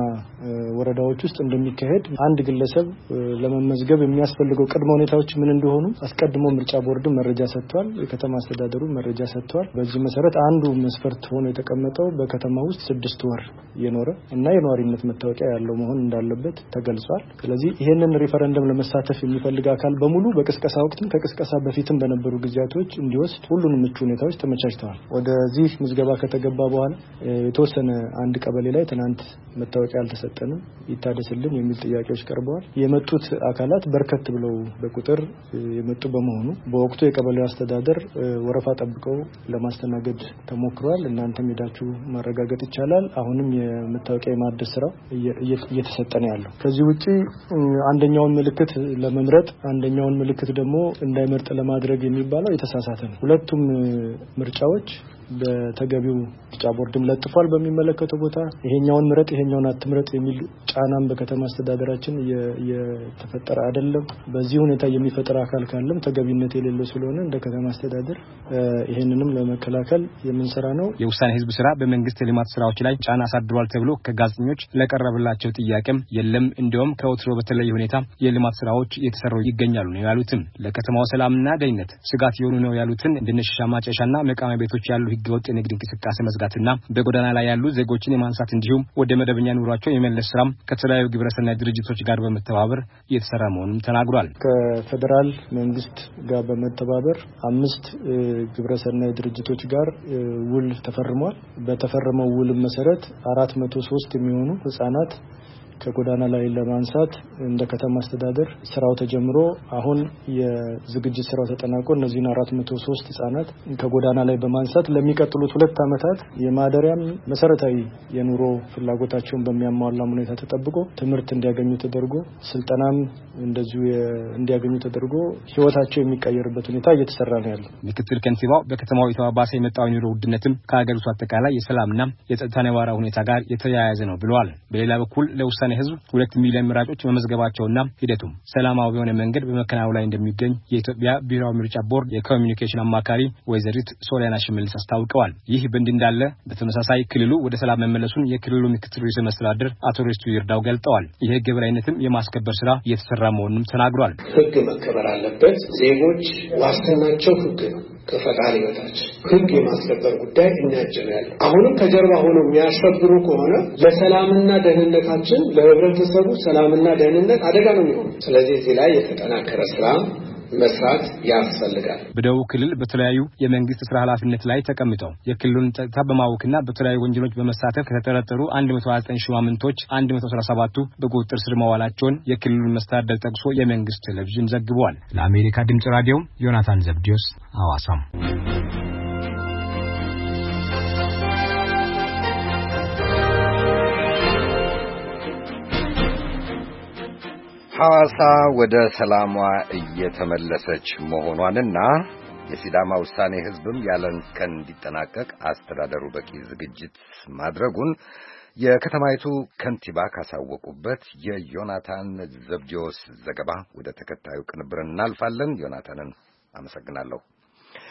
ወረዳዎች ውስጥ እንደሚካሄድ አንድ ግለሰብ ለመመዝገብ የሚያስፈልገው ቅድመ ሁኔታዎች ምን እንደሆኑ አስቀድሞ ምርጫ ቦርድ መረጃ ሰጥቷል። የከተማ አስተዳደሩ መረጃ ሰጥቷል። በዚህ መሰረት አንዱ መስፈርት ሆኖ የተቀመጠው በከተማ ውስጥ ስድስት ወር የኖረ እና የነዋሪነት መታወቂያ ያለው መሆን እንዳለበት ተገልጿል። ስለዚህ ይሄንን ሪፈረንደም ለመሳተፍ የሚፈልግ አካል በሙሉ በቅስቀሳ ወቅትም ከቅስቀሳ በፊትም በነበሩ ጊዜያቶች እንዲወስድ ሁሉንም ምቹ ሁኔታዎች ተመቻችተዋል። ወደዚህ ምዝገባ ከተገባ በኋላ የተወሰነ አንድ ቀበሌ ላይ ትናንት መታወቂያ አልተሰጠንም ይታደስልን የሚል ጥያቄዎች ቀርበዋል። የመጡት አካላት በርከት ብለው በቁጥር የመጡ በመሆኑ በወቅቱ የቀበሌው አስተዳደር ወረፋ ጠብቀው ለማስተናገድ ተሞክሯል። እናንተም ሄዳችሁ ማረጋገጥ ይቻላል። አሁንም የመታወቂያ የማደስ ስራው እየተሰጠ ነው ያለው። ከዚህ ውጪ አንደኛውን ምልክት ለመምረጥ አንደኛውን ምልክት ደግሞ እንዳይመርጥ ለማድረግ የሚባለው የተሳሳተ ነው። ሁለቱም ምርጫዎች በተገቢው ምርጫ ቦርድም ለጥፏል። በሚመለከተው ቦታ ይሄኛውን ምረጥ ይሄኛውን አትምረጥ የሚል ጫናም በከተማ አስተዳደራችን የተፈጠረ አይደለም። በዚህ ሁኔታ የሚፈጠር አካል ካለም ተገቢነት የሌለው ስለሆነ እንደ ከተማ አስተዳደር ይሄንንም ለመከላከል የምንሰራ ነው። የውሳኔ ህዝብ ስራ በመንግስት የልማት ስራዎች ላይ ጫና አሳድሯል ተብሎ ከጋዜጠኞች ለቀረበላቸው ጥያቄም የለም እንዲያውም ከወትሮ በተለየ ሁኔታ የልማት ስራዎች እየተሰሩ ይገኛሉ ነው ያሉትም። ለከተማው ሰላምና ደህንነት ስጋት የሆኑ ነው ያሉትን እንደነሽሻ ማጨሻና መቃሚያ ቤቶች ያሉ ህገወጥ የንግድ እንቅስቃሴ መዝጋትና በጎዳና ላይ ያሉ ዜጎችን የማንሳት እንዲሁም ወደ መደበኛ ኑሯቸው የመለስ ስራም ከተለያዩ ግብረሰናይ ድርጅቶች ጋር በመተባበር እየተሰራ መሆኑን ተናግሯል። ከፌደራል መንግስት ጋር በመተባበር አምስት ግብረሰናይ ድርጅቶች ጋር ውል ተፈርሟል። በተፈረመው ውል መሰረት አራት መቶ ሶስት የሚሆኑ ህጻናት ከጎዳና ላይ ለማንሳት እንደ ከተማ አስተዳደር ስራው ተጀምሮ አሁን የዝግጅት ስራው ተጠናቆ እነዚህን አራት መቶ ሶስት ህጻናት ከጎዳና ላይ በማንሳት ለሚቀጥሉት ሁለት አመታት የማደሪያም መሰረታዊ የኑሮ ፍላጎታቸውን በሚያሟላ ሁኔታ ተጠብቆ ትምህርት እንዲያገኙ ተደርጎ ስልጠናም እንደዚሁ እንዲያገኙ ተደርጎ ህይወታቸው የሚቀየርበት ሁኔታ እየተሰራ ነው ያለው። ምክትል ከንቲባው በከተማው የተባባሰ የመጣው ኑሮ ውድነትም ከሀገሪቱ አጠቃላይ የሰላምና የጸጥታ ነባራዊ ሁኔታ ጋር የተያያዘ ነው ብለዋል። በሌላ በኩል ለውሳኔ ህዝብ ሁለት ሚሊዮን ምራጮች መመዝገባቸውና ሂደቱም ሰላማዊ በሆነ መንገድ በመከናወን ላይ እንደሚገኝ የኢትዮጵያ ብሔራዊ ምርጫ ቦርድ የኮሚኒኬሽን አማካሪ ወይዘሪት ሶሊያና ሽመልስ አስታውቀዋል። ይህ በእንዲህ እንዳለ በተመሳሳይ ክልሉ ወደ ሰላም መመለሱን የክልሉ ምክትል ርዕሰ መስተዳድር አቶ ሬስቱ ይርዳው ገልጠዋል። የህግ የበላይነትም የማስከበር ስራ እየተሰራ መሆኑንም ተናግሯል። ህግ መከበር አለበት። ዜጎች ዋስትናቸው ህግ ነው። ከፈጣሪ በታች ህግ የማስከበር ጉዳይ እኛችን ያለው አሁንም ከጀርባ ሆኖ የሚያሸብሩ ከሆነ ለሰላምና ደህንነታችን ለህብረተሰቡ ሰላምና ደህንነት አደጋ ነው የሚሆነው። ስለዚህ እዚህ ላይ የተጠናከረ ስራ መስራት ያስፈልጋል። በደቡብ ክልል በተለያዩ የመንግስት ስራ ኃላፊነት ላይ ተቀምጠው የክልሉን ጸጥታ በማወክና በተለያዩ ወንጀሎች በመሳተፍ ከተጠረጠሩ አንድ መቶ ሃያ ዘጠኝ ሹማምንቶች አንድ መቶ አስራ ሰባቱ በቁጥጥር ስር መዋላቸውን የክልሉን መስተዳድር ጠቅሶ የመንግስት ቴሌቪዥን ዘግቧል። ለአሜሪካ ድምጽ ራዲዮ ዮናታን ዘብዲዮስ ሐዋሳም። ሐዋሳ ወደ ሰላሟ እየተመለሰች መሆኗንና የሲዳማ ውሳኔ ህዝብም ያለንከን እንዲጠናቀቅ አስተዳደሩ በቂ ዝግጅት ማድረጉን የከተማይቱ ከንቲባ ካሳወቁበት የዮናታን ዘብዲዮስ ዘገባ ወደ ተከታዩ ቅንብር እናልፋለን። ዮናታንን አመሰግናለሁ።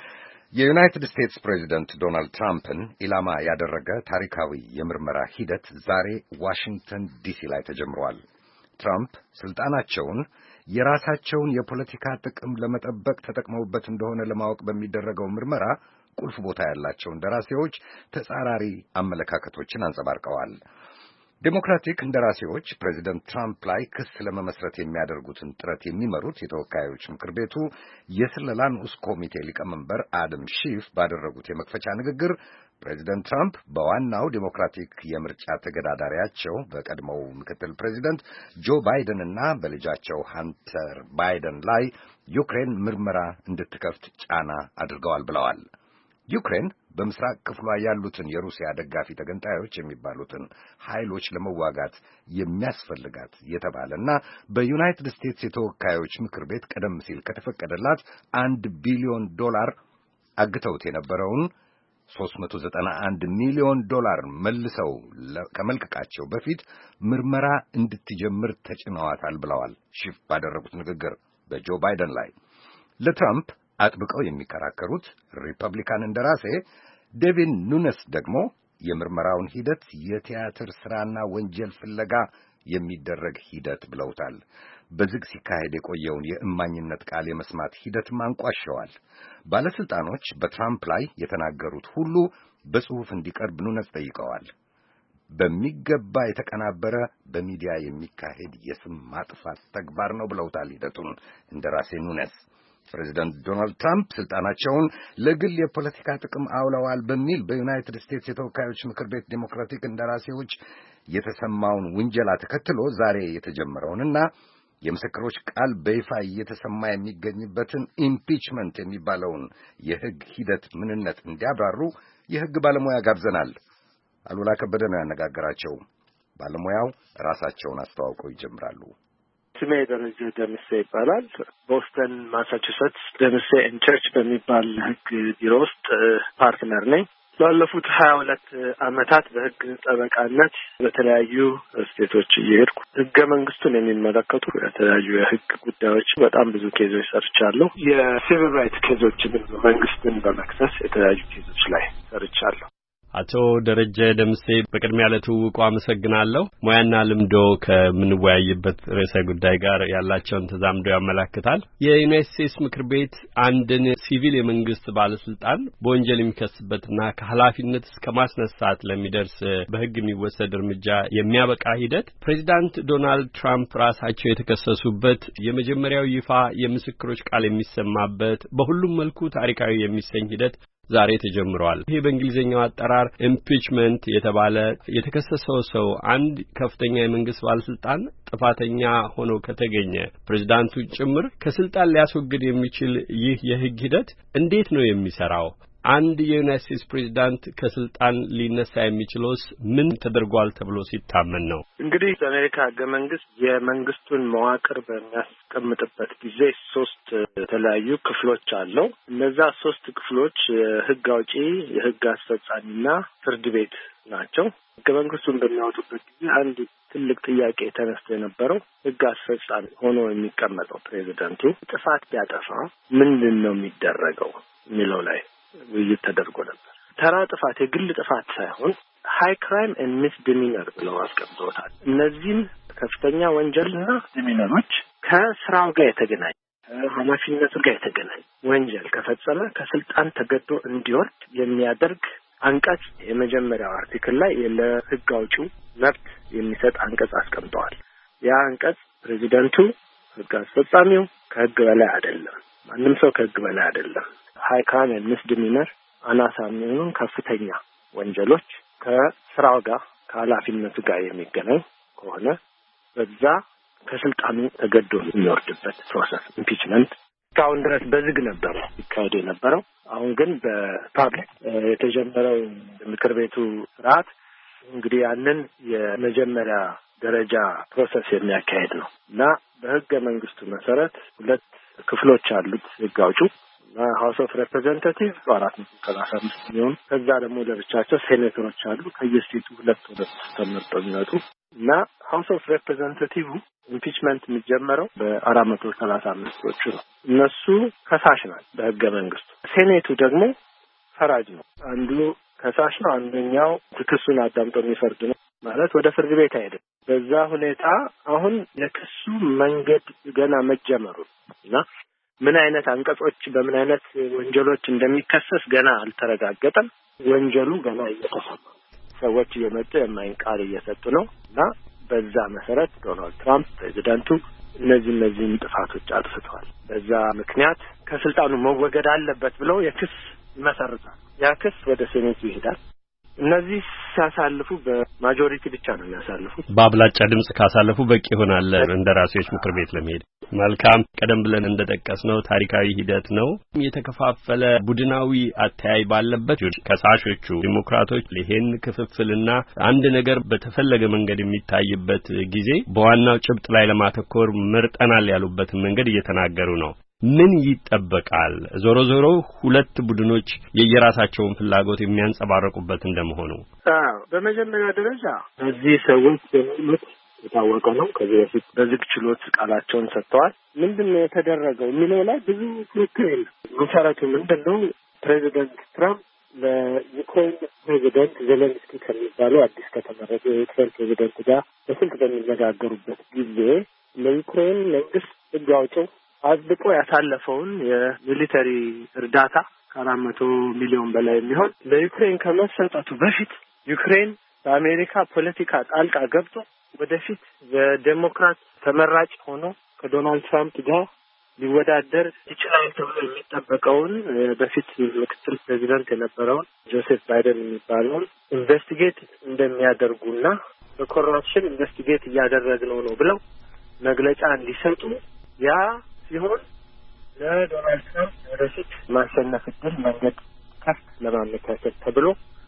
የዩናይትድ ስቴትስ ፕሬዚደንት ዶናልድ ትራምፕን ኢላማ ያደረገ ታሪካዊ የምርመራ ሂደት ዛሬ ዋሽንግተን ዲሲ ላይ ተጀምሯል። ትራምፕ ስልጣናቸውን የራሳቸውን የፖለቲካ ጥቅም ለመጠበቅ ተጠቅመውበት እንደሆነ ለማወቅ በሚደረገው ምርመራ ቁልፍ ቦታ ያላቸው እንደራሴዎች ተጻራሪ አመለካከቶችን አንጸባርቀዋል። ዴሞክራቲክ እንደራሴዎች ፕሬዚደንት ትራምፕ ላይ ክስ ለመመስረት የሚያደርጉትን ጥረት የሚመሩት የተወካዮች ምክር ቤቱ የስለላ ንዑስ ኮሚቴ ሊቀመንበር አደም ሺፍ ባደረጉት የመክፈቻ ንግግር ፕሬዚደንት ትራምፕ በዋናው ዴሞክራቲክ የምርጫ ተገዳዳሪያቸው በቀድሞው ምክትል ፕሬዚደንት ጆ ባይደን እና በልጃቸው ሃንተር ባይደን ላይ ዩክሬን ምርመራ እንድትከፍት ጫና አድርገዋል ብለዋል። ዩክሬን በምስራቅ ክፍሏ ያሉትን የሩሲያ ደጋፊ ተገንጣዮች የሚባሉትን ኃይሎች ለመዋጋት የሚያስፈልጋት የተባለና በዩናይትድ ስቴትስ የተወካዮች ምክር ቤት ቀደም ሲል ከተፈቀደላት አንድ ቢሊዮን ዶላር አግተውት የነበረውን ሦስት መቶ ዘጠና አንድ ሚሊዮን ዶላር መልሰው ከመልቀቃቸው በፊት ምርመራ እንድትጀምር ተጭነዋታል ብለዋል ሺፍ ባደረጉት ንግግር በጆ ባይደን ላይ። ለትራምፕ አጥብቀው የሚከራከሩት ሪፐብሊካን እንደራሴ ዴቪን ኑነስ ደግሞ የምርመራውን ሂደት የቲያትር ሥራና ወንጀል ፍለጋ የሚደረግ ሂደት ብለውታል። በዝግ ሲካሄድ የቆየውን የእማኝነት ቃል የመስማት ሂደትም አንቋሸዋል። ባለስልጣኖች በትራምፕ ላይ የተናገሩት ሁሉ በጽሑፍ እንዲቀርብ ኑነስ ጠይቀዋል። በሚገባ የተቀናበረ በሚዲያ የሚካሄድ የስም ማጥፋት ተግባር ነው ብለውታል ሂደቱን እንደራሴ ኑነስ። ፕሬዚደንት ዶናልድ ትራምፕ ስልጣናቸውን ለግል የፖለቲካ ጥቅም አውለዋል በሚል በዩናይትድ ስቴትስ የተወካዮች ምክር ቤት ዴሞክራቲክ እንደራሴዎች የተሰማውን ውንጀላ ተከትሎ ዛሬ የተጀመረውንና የምስክሮች ቃል በይፋ እየተሰማ የሚገኝበትን ኢምፒችመንት የሚባለውን የሕግ ሂደት ምንነት እንዲያብራሩ የሕግ ባለሙያ ጋብዘናል። አሉላ ከበደ ነው ያነጋገራቸው። ባለሙያው ራሳቸውን አስተዋውቀው ይጀምራሉ። ስሜ ደረጀ ደምሴ ይባላል። ቦስተን ማሳቹሴትስ ደምሴ ኤንድ ቸርች በሚባል ሕግ ቢሮ ውስጥ ፓርትነር ነኝ። ላለፉት ሀያ ሁለት ዓመታት በሕግ ጠበቃነት በተለያዩ ስቴቶች እየሄድኩ ሕገ መንግስቱን የሚመለከቱ የተለያዩ የሕግ ጉዳዮች በጣም ብዙ ኬዞች ሰርቻለሁ። የሲቪል ራይትስ ኬዞችንም መንግስትን በመክሰስ የተለያዩ ኬዞች ላይ ሰርቻለሁ። አቶ ደረጀ ደምሴ በቅድሚያ ለትውውቁ አመሰግናለሁ። ሙያና ልምዶ ከምንወያይበት ርዕሰ ጉዳይ ጋር ያላቸውን ተዛምዶ ያመለክታል። የዩናይትድ ስቴትስ ምክር ቤት አንድን ሲቪል የመንግስት ባለስልጣን በወንጀል የሚከስበትና ከኃላፊነት እስከ ማስነሳት ለሚደርስ በሕግ የሚወሰድ እርምጃ የሚያበቃ ሂደት ፕሬዚዳንት ዶናልድ ትራምፕ ራሳቸው የተከሰሱበት የመጀመሪያው ይፋ የምስክሮች ቃል የሚሰማበት በሁሉም መልኩ ታሪካዊ የሚሰኝ ሂደት ዛሬ ተጀምሯል። ይሄ በእንግሊዝኛው አጠራር ኢምፒችመንት የተባለ የተከሰሰው ሰው አንድ ከፍተኛ የመንግስት ባለስልጣን ጥፋተኛ ሆኖ ከተገኘ ፕሬዝዳንቱ ጭምር ከስልጣን ሊያስወግድ የሚችል ይህ የሕግ ሂደት እንዴት ነው የሚሰራው? አንድ የዩናይትድ ስቴትስ ፕሬዝዳንት ከስልጣን ሊነሳ የሚችለውስ ምን ተደርጓል ተብሎ ሲታመን ነው? እንግዲህ በአሜሪካ ሕገ መንግስት የመንግስቱን መዋቅር በሚያስቀምጥበት ጊዜ ሶስት የተለያዩ ክፍሎች አለው። እነዛ ሶስት ክፍሎች የሕግ አውጪ፣ የሕግ አስፈጻሚና ፍርድ ቤት ናቸው። ሕገ መንግስቱን በሚያወጡበት ጊዜ አንድ ትልቅ ጥያቄ ተነስቶ የነበረው ሕግ አስፈጻሚ ሆኖ የሚቀመጠው ፕሬዝዳንቱ ጥፋት ቢያጠፋ ምንድን ነው የሚደረገው የሚለው ላይ ውይይት ተደርጎ ነበር። ተራ ጥፋት የግል ጥፋት ሳይሆን ሃይ ክራይም ኤንድ ሚስዲሚነር ብለው አስቀምጠውታል። እነዚህም ከፍተኛ ወንጀልና ሚስዲሚነሮች ከስራው ጋር የተገናኘ ኃላፊነቱ ጋር የተገናኘ ወንጀል ከፈጸመ ከስልጣን ተገዶ እንዲወርድ የሚያደርግ አንቀጽ የመጀመሪያው አርቲክል ላይ ለሕግ አውጪው መብት የሚሰጥ አንቀጽ አስቀምጠዋል። ያ አንቀጽ ፕሬዚደንቱ፣ ሕግ አስፈጻሚው ከሕግ በላይ አይደለም፣ ማንም ሰው ከሕግ በላይ አይደለም። ሃይ ክራይም ኤንድ ሚስዲሚነር አናሳ የሚሆኑን ከፍተኛ ወንጀሎች ከስራው ጋር ከኃላፊነቱ ጋር የሚገናኝ ከሆነ በዛ ከስልጣኑ ተገዶ የሚወርድበት ፕሮሰስ ኢምፒችመንት እስካሁን ድረስ በዝግ ነበር ይካሄድ የነበረው። አሁን ግን በፓብሊክ የተጀመረው ምክር ቤቱ ስርዓት እንግዲህ ያንን የመጀመሪያ ደረጃ ፕሮሰስ የሚያካሄድ ነው እና በሕገ መንግስቱ መሰረት ሁለት ክፍሎች አሉት ሕግ አውጪው። ሃውስ ኦፍ ሪፕሬዘንታቲቭ አራት መቶ ሰላሳ አምስት ሚሊዮን ከዛ ደግሞ ለብቻቸው ሴኔተሮች አሉ ከየስቴቱ ሁለት ሁለት ተመርጠው የሚወጡ እና ሃውስ ኦፍ ሪፕሬዘንታቲቭ ኢምፒችመንት የሚጀመረው በአራት መቶ ሰላሳ አምስት ዎቹ ነው። እነሱ ከሳሽ ናቸው በህገ መንግስቱ። ሴኔቱ ደግሞ ፈራጅ ነው። አንዱ ከሳሽ ነው፣ አንደኛው ክሱን አዳምጦ የሚፈርድ ነው። ማለት ወደ ፍርድ ቤት አይደለም። በዛ ሁኔታ አሁን የክሱ መንገድ ገና መጀመሩ እና ምን አይነት አንቀጾች በምን አይነት ወንጀሎች እንደሚከሰስ ገና አልተረጋገጠም። ወንጀሉ ገና እየተሰማ ሰዎች እየመጡ የማይንቃር እየሰጡ ነው እና በዛ መሰረት ዶናልድ ትራምፕ ፕሬዚዳንቱ እነዚህ እነዚህ ጥፋቶች አጥፍተዋል፣ በዛ ምክንያት ከስልጣኑ መወገድ አለበት ብለው የክስ ይመሰርታሉ። ያ ክስ ወደ ሴኔቱ ይሄዳል። እነዚህ ሲያሳልፉ በማጆሪቲ ብቻ ነው የሚያሳልፉት። በአብላጫ ድምጽ ካሳለፉ በቂ ይሆናል እንደራሴዎች ምክር ቤት ለመሄድ። መልካም። ቀደም ብለን እንደጠቀስነው ታሪካዊ ሂደት ነው። የተከፋፈለ ቡድናዊ አተያይ ባለበት ከሳሾቹ ዲሞክራቶች ይሄን ክፍፍልና አንድ ነገር በተፈለገ መንገድ የሚታይበት ጊዜ በዋናው ጭብጥ ላይ ለማተኮር መርጠናል ያሉበትን መንገድ እየተናገሩ ነው። ምን ይጠበቃል? ዞሮ ዞሮ ሁለት ቡድኖች የየራሳቸውን ፍላጎት የሚያንጸባርቁበት እንደመሆኑ አዎ፣ በመጀመሪያ ደረጃ እዚህ ሰዎች የሚሉት የታወቀ ነው። ከዚህ በፊት በዝግ ችሎት ቃላቸውን ሰጥተዋል። ምንድነው የተደረገው የሚለው ላይ ብዙ ክርክር የለም። መሰረቱ ምንድነው? ፕሬዚደንት ትራምፕ ለዩክሬን ፕሬዚደንት ዜሌንስኪ ከሚባለው አዲስ ከተመረጠ የዩክሬን ፕሬዚደንት ጋር በስልክ በሚነጋገሩበት ጊዜ ለዩክሬን መንግስት ህግ አውጪው አጽድቆ ያሳለፈውን የሚሊተሪ እርዳታ ከአራት መቶ ሚሊዮን በላይ የሚሆን ለዩክሬን ከመሰጠቱ በፊት ዩክሬን በአሜሪካ ፖለቲካ ጣልቃ ገብቶ ወደፊት በዴሞክራት ተመራጭ ሆኖ ከዶናልድ ትራምፕ ጋር ሊወዳደር ይችላል ተብሎ የሚጠበቀውን በፊት ምክትል ፕሬዚዳንት የነበረውን ጆሴፍ ባይደን የሚባለውን ኢንቨስቲጌት እንደሚያደርጉና በኮራፕሽን ኢንቨስቲጌት እያደረግነው ነው ብለው መግለጫ እንዲሰጡ ያ ሲሆን ለዶናልድ ትራምፕ ወደፊት ማሸነፍ እድል መንገድ ከፍ ለማመቻቸት ተብሎ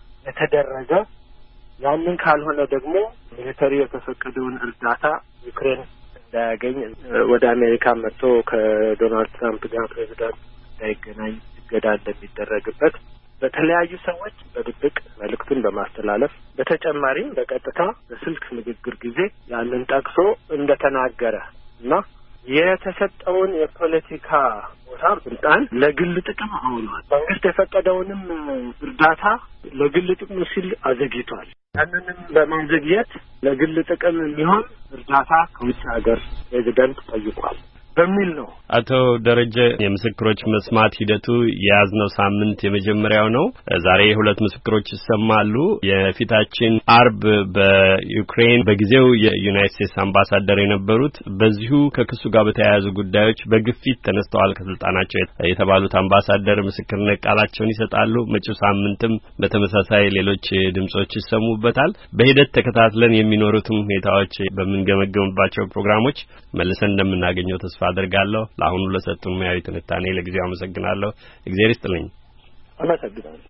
የተደረገ ያንን ካልሆነ ደግሞ ሚሊተሪ የተፈቀደውን እርዳታ ዩክሬን እንዳያገኝ ወደ አሜሪካ መጥቶ ከዶናልድ ትራምፕ ጋር ፕሬዚዳንት እንዳይገናኝ እገዳ እንደሚደረግበት በተለያዩ ሰዎች በድብቅ መልእክቱን በማስተላለፍ በተጨማሪም በቀጥታ በስልክ ንግግር ጊዜ ያንን ጠቅሶ እንደተናገረ እና የተሰጠውን የፖለቲካ ቦታ ስልጣን ለግል ጥቅም አውሏል። መንግስት የፈቀደውንም እርዳታ ለግል ጥቅም ሲል አዘግይቷል። ያንንም በማዘግየት ለግል ጥቅም የሚሆን እርዳታ ከውጭ ሀገር ፕሬዚዳንት ጠይቋል በሚል ነው። አቶ ደረጀ የምስክሮች መስማት ሂደቱ የያዝነው ሳምንት የመጀመሪያው ነው። ዛሬ ሁለት ምስክሮች ይሰማሉ። የፊታችን አርብ በዩክሬን በጊዜው የዩናይትድ ስቴትስ አምባሳደር የነበሩት በዚሁ ከክሱ ጋር በተያያዙ ጉዳዮች በግፊት ተነስተዋል ከስልጣናቸው የተባሉት አምባሳደር ምስክርነት ቃላቸውን ይሰጣሉ። መጪው ሳምንትም በተመሳሳይ ሌሎች ድምጾች ይሰሙበታል። በሂደት ተከታትለን የሚኖሩትን ሁኔታዎች በምንገመገምባቸው ፕሮግራሞች መልሰን እንደምናገኘው ተስፋ አደርጋለሁ። ለአሁኑ ለሰጡን ሙያዊ ትንታኔ ለጊዜው አመሰግናለሁ። እግዚአብሔር ይስጥልኝ። አመሰግናለሁ።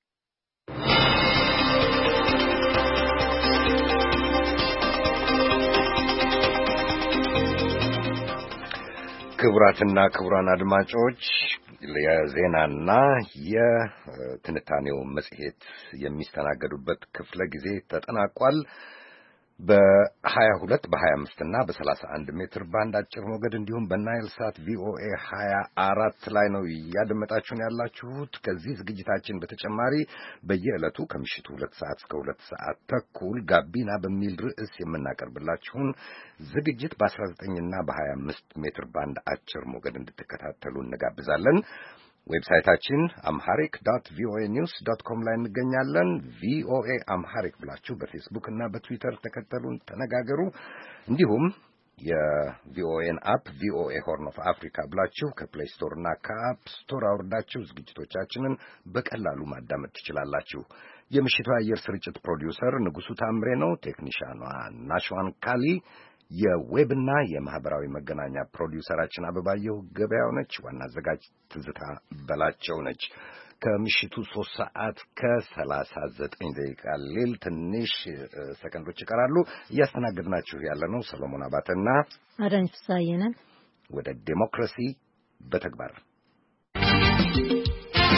ክቡራትና ክቡራን አድማጮች የዜናና የትንታኔው መጽሔት የሚስተናገዱበት ክፍለ ጊዜ ተጠናቋል። በሀያ ሁለት በሀያ አምስት እና በሰላሳ አንድ ሜትር ባንድ አጭር ሞገድ እንዲሁም በናይል ሳት ቪኦኤ ሀያ አራት ላይ ነው ያደመጣችሁን ያላችሁት። ከዚህ ዝግጅታችን በተጨማሪ በየዕለቱ ከምሽቱ ሁለት ሰዓት እስከ ሁለት ሰዓት ተኩል ጋቢና በሚል ርዕስ የምናቀርብላችሁን ዝግጅት በአስራ ዘጠኝ እና በሀያ አምስት ሜትር ባንድ አጭር ሞገድ እንድትከታተሉ እንጋብዛለን። ዌብሳይታችን አምሃሪክ ዶት ቪኦኤ ኒውስ ዶት ኮም ላይ እንገኛለን። ቪኦኤ አምሃሪክ ብላችሁ በፌስቡክ እና በትዊተር ተከተሉን፣ ተነጋገሩ። እንዲሁም የቪኦኤን አፕ ቪኦኤ ሆርን ኦፍ አፍሪካ ብላችሁ ከፕሌይ ስቶር እና ከአፕ ስቶር አውርዳችሁ ዝግጅቶቻችንን በቀላሉ ማዳመጥ ትችላላችሁ። የምሽቱ አየር ስርጭት ፕሮዲውሰር ንጉሱ ታምሬ ነው። ቴክኒሻኗ ናሽዋን ካሊ፣ የዌብና የማህበራዊ መገናኛ ፕሮዲውሰራችን አበባየሁ ገበያው ነች። ዋና አዘጋጅ ትዝታ በላቸው ነች። ከምሽቱ ሶስት ሰዓት ከሰላሳ ዘጠኝ ደቂቃ ሌል ትንሽ ሰከንዶች ይቀራሉ። እያስተናገድናችሁ ያለ ነው ሰሎሞን አባተና አዳኝ ፍሳዬ ነን። ወደ ዴሞክራሲ በተግባር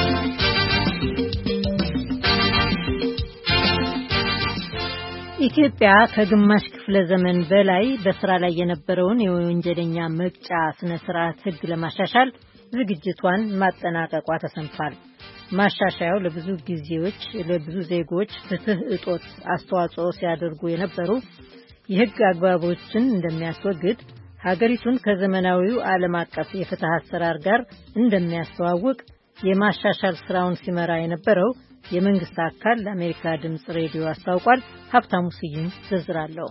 ኢትዮጵያ ከግማሽ ክፍለ ዘመን በላይ በስራ ላይ የነበረውን የወንጀለኛ መቅጫ ስነ ስርዓት ህግ ለማሻሻል ዝግጅቷን ማጠናቀቋ ተሰምቷል። ማሻሻያው ለብዙ ጊዜዎች ለብዙ ዜጎች ፍትህ እጦት አስተዋጽኦ ሲያደርጉ የነበሩ የህግ አግባቦችን እንደሚያስወግድ፣ ሀገሪቱን ከዘመናዊው ዓለም አቀፍ የፍትህ አሰራር ጋር እንደሚያስተዋውቅ የማሻሻል ስራውን ሲመራ የነበረው የመንግስት አካል ለአሜሪካ ድምጽ ሬዲዮ አስታውቋል። ሀብታሙ ስዩም ዝርዝር አለው።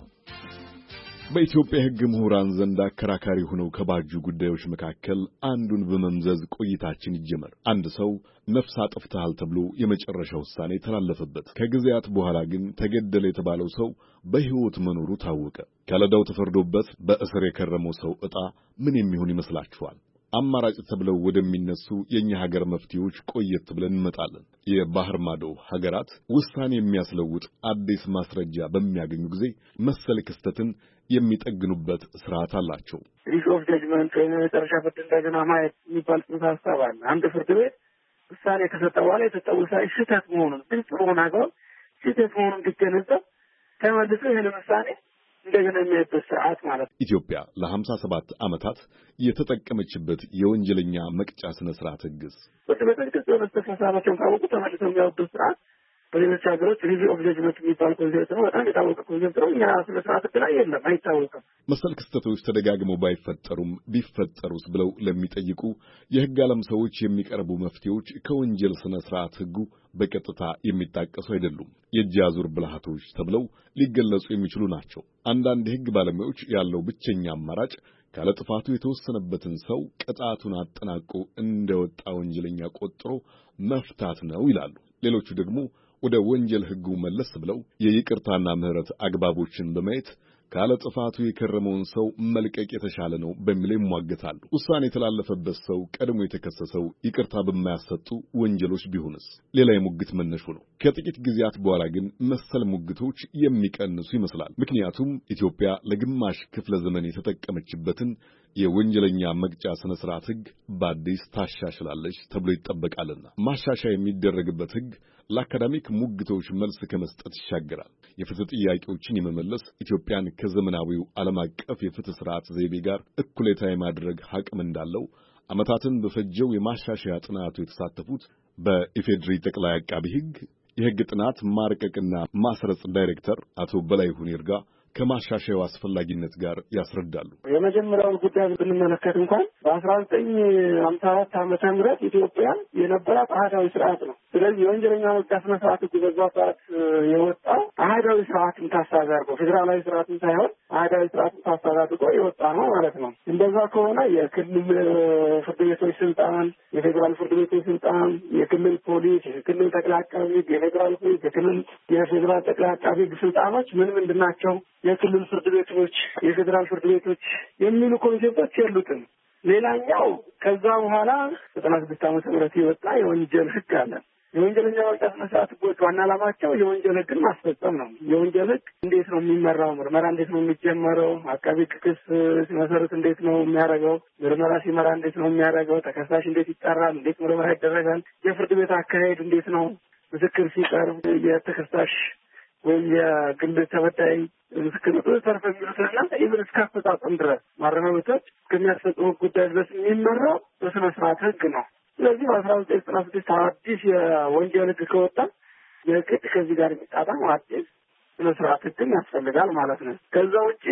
በኢትዮጵያ ህግ ምሁራን ዘንድ አከራካሪ ሆነው ከባጁ ጉዳዮች መካከል አንዱን በመምዘዝ ቆይታችን ይጀመር። አንድ ሰው ነፍስ አጥፍተሃል ተብሎ የመጨረሻ ውሳኔ ተላለፈበት። ከጊዜያት በኋላ ግን ተገደለ የተባለው ሰው በህይወት መኖሩ ታወቀ። ከለዳው ተፈርዶበት በእስር የከረመው ሰው ዕጣ ምን የሚሆን ይመስላችኋል? አማራጭ ተብለው ወደሚነሱ የኛ ሀገር መፍትሄዎች ቆየት ብለን እንመጣለን። የባህር ማዶ ሀገራት ውሳኔ የሚያስለውጥ አዲስ ማስረጃ በሚያገኙ ጊዜ መሰል ክስተትን የሚጠግኑበት ስርዓት አላቸው። ሪስ ኦፍ ጀጅመንት ወይም የመጨረሻ ፍርድ እንደገና ማየት የሚባል ጽንሰ ሀሳብ አለ። አንድ ፍርድ ቤት ውሳኔ ከሰጠ በኋላ የሰጠው ውሳኔ ስህተት መሆኑን ግልጽ በሆነ አግባብ ስህተት መሆኑን እንዲገነዘብ ተመልሶ ይህን ውሳኔ እንደገና የሚያይበት ስርዓት ማለት ነው። ኢትዮጵያ ለሀምሳ ሰባት ዓመታት የተጠቀመችበት የወንጀለኛ መቅጫ ስነ ስርዓት ህግስ በተመለከተ በመስተሳሳባቸውን ካወቁ ተመልሰው የሚያወጡት ስርዓት በሌሎች ሀገሮች ሪቪው ኦፍ ጀጅመንት የሚባል ኮንሴፕት ነው። በጣም የታወቀ ኮንሴፕት ነው። እኛ ስነ ስርዓት ህግ ላይ የለም፣ አይታወቅም። መሰል ክስተቶች ተደጋግመው ባይፈጠሩም ቢፈጠሩስ ብለው ለሚጠይቁ የህግ ዓለም ሰዎች የሚቀርቡ መፍትሄዎች ከወንጀል ስነ ስርዓት ህጉ በቀጥታ የሚጣቀሱ አይደሉም። የእጅ አዙር ብልሃቶች ተብለው ሊገለጹ የሚችሉ ናቸው። አንዳንድ የህግ ባለሙያዎች ያለው ብቸኛ አማራጭ ካለ ጥፋቱ የተወሰነበትን ሰው ቅጣቱን አጠናቆ እንደወጣ ወንጀለኛ ቆጥሮ መፍታት ነው ይላሉ። ሌሎቹ ደግሞ ወደ ወንጀል ህጉ መለስ ብለው የይቅርታና ምህረት አግባቦችን በማየት ካለ ጥፋቱ የከረመውን ሰው መልቀቅ የተሻለ ነው በሚል ይሟገታሉ። ውሳኔ የተላለፈበት ሰው ቀድሞ የተከሰሰው ይቅርታ በማያሰጡ ወንጀሎች ቢሆንስ ሌላ የሙግት መነሹ ነው። ከጥቂት ጊዜያት በኋላ ግን መሰል ሙግቶች የሚቀንሱ ይመስላል። ምክንያቱም ኢትዮጵያ ለግማሽ ክፍለ ዘመን የተጠቀመችበትን የወንጀለኛ መቅጫ ስነ ስርዓት ህግ በአዲስ ታሻሽላለች ተብሎ ይጠበቃልና። ማሻሻያ የሚደረግበት ህግ ለአካዳሚክ ሙግቶች መልስ ከመስጠት ይሻገራል። የፍትህ ጥያቄዎችን የመመለስ ኢትዮጵያን ከዘመናዊው ዓለም አቀፍ የፍትህ ስርዓት ዘይቤ ጋር እኩሌታ የማድረግ አቅም እንዳለው ዓመታትን በፈጀው የማሻሻያ ጥናቱ የተሳተፉት በኢፌድሪ ጠቅላይ አቃቢ ህግ የህግ ጥናት ማርቀቅና ማስረጽ ዳይሬክተር አቶ በላይሁን ይርጋ ከማሻሻያው አስፈላጊነት ጋር ያስረዳሉ። የመጀመሪያውን ጉዳይ ብንመለከት እንኳን በአስራ ዘጠኝ ሀምሳ አራት ዓመተ ምህረት ኢትዮጵያ የነበራት አህዳዊ ስርዓት ነው። ስለዚህ የወንጀለኛ መቅጫ ስነ ስርዓት በዛ ሰዓት የወጣው አህዳዊ ስርዓትን ታሳቢ አድርጎ ፌዴራላዊ ስርዓትን ሳይሆን አህዳዊ ስርዓትን ታሳቢ አድርጎ የወጣ ነው ማለት ነው። እንደዛ ከሆነ የክልል ፍርድ ቤቶች ስልጣን፣ የፌዴራል ፍርድ ቤቶች ስልጣን፣ የክልል ፖሊስ፣ የክልል ጠቅላይ አቃቢ ህግ፣ የፌዴራል ፖሊስ፣ የክልል የፌዴራል ጠቅላይ አቃቢ ህግ ስልጣኖች ምን ምንድን ናቸው? የክልል ፍርድ ቤቶች፣ የፌዴራል ፍርድ ቤቶች የሚሉ ኮንሴፕቶች የሉትም። ሌላኛው ከዛ በኋላ ዘጠና ስድስት ዓመተ ምህረት የወጣ የወንጀል ህግ አለ። የወንጀለኛ መቅጫ ስነ ስርዓት ህጎች ዋና ዓላማቸው የወንጀል ህግን ማስፈጸም ነው። የወንጀል ህግ እንዴት ነው የሚመራው? ምርመራ እንዴት ነው የሚጀመረው? አቃቤ ክስ ሲመሰርት እንዴት ነው የሚያደርገው? ምርመራ ሲመራ እንዴት ነው የሚያደርገው? ተከሳሽ እንዴት ይጠራል? እንዴት ምርመራ ይደረጋል? የፍርድ ቤት አካሄድ እንዴት ነው? ምስክር ሲቀርብ የተከሳሽ ወይም የግል ተበዳይ ምስክርነቱ ተርፈ የሚሉትና ኢቭን እስከ አፈጻጸም ድረስ ማረሚያ ቤቶች እስከሚያስፈጽሙ ጉዳይ ድረስ የሚመራው በስነ ስርዓት ህግ ነው። ስለዚህ በአስራ ዘጠኝ ዘጠና ስድስት አዲስ የወንጀል ህግ ከወጣ የግድ ከዚህ ጋር የሚጣጣም አዲስ ስነ ስርዓት ህግን ያስፈልጋል ማለት ነው። ከዛ ውጪ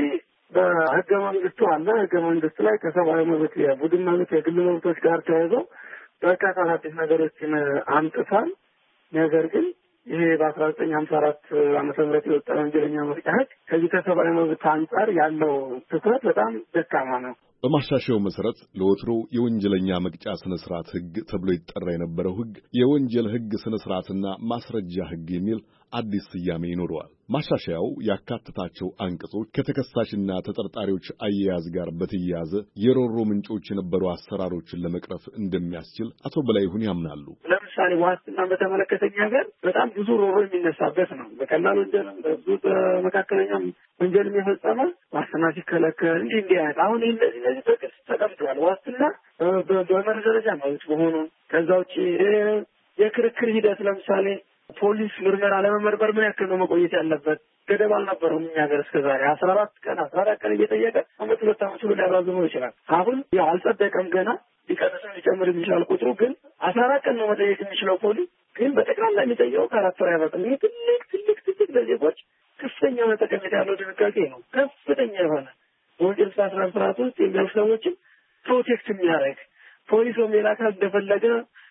በህገ መንግስቱ አለ። ህገ መንግስቱ ላይ ከሰብአዊ መብት፣ የቡድን መብት፣ የግል መብቶች ጋር ተያይዞ በርካታ አዲስ ነገሮችን አምጥቷል። ነገር ግን ይሄ በአስራ ዘጠኝ ሀምሳ አራት ዓመተ ምህረት የወጣ ወንጀለኛ መቅጫ ህግ ከዚህ ከሰብአዊ መብት አንጻር ያለው ትኩረት በጣም ደካማ ነው። በማሻሻያው መሰረት ለወትሮ የወንጀለኛ መቅጫ ስነ ስርዓት ህግ ተብሎ ይጠራ የነበረው ህግ የወንጀል ህግ ስነ ስርዓትና ማስረጃ ህግ የሚል አዲስ ስያሜ ይኖረዋል። ማሻሻያው ያካተታቸው አንቀጾች ከተከሳሽና ተጠርጣሪዎች አያያዝ ጋር በተያያዘ የሮሮ ምንጮች የነበሩ አሰራሮችን ለመቅረፍ እንደሚያስችል አቶ በላይሁን ያምናሉ። ለምሳሌ ዋስትና በተመለከተኛ ሀገር በጣም ብዙ ሮሮ የሚነሳበት ነው። በቀላል ወንጀል ብዙ በመካከለኛ ወንጀል የፈጸመ ዋስትና ሲከለከል እንዲህ እንዲህ አይነት አሁን እነዚህ እነዚህ በግልጽ ተቀምጠዋል። ዋስትና በመርህ ደረጃ መብት መሆኑ ከዛ ውጪ የክርክር ሂደት ለምሳሌ ፖሊስ ምርመራ ለመመርመር ምን ያክል ነው መቆየት ያለበት ገደብ አልነበረውም። እኛ ሀገር እስከዛሬ አስራ አራት ቀን አስራ አራት ቀን እየጠየቀ አመት ሁለት አመት ብሎ ሊያራዝመው ይችላል። አሁን ያው አልጸደቀም ገና ሊቀንስም ሊጨምር የሚችላል ቁጥሩ ግን አስራ አራት ቀን ነው መጠየቅ የሚችለው ፖሊስ ግን በጠቅላላ የሚጠየቀው ከአራት ወር ያበቃል። ይህ ትልቅ ትልቅ ትልቅ ለዜጎች ከፍተኛ የሆነ ጠቀሜታ ያለው ድንጋጌ ነው። ከፍተኛ የሆነ በወንጀል ስነ ስርዓት ውስጥ የሚያልፉ ሰዎችን ፕሮቴክት የሚያደርግ ፖሊስ ወይም ሌላ አካል እንደፈለገ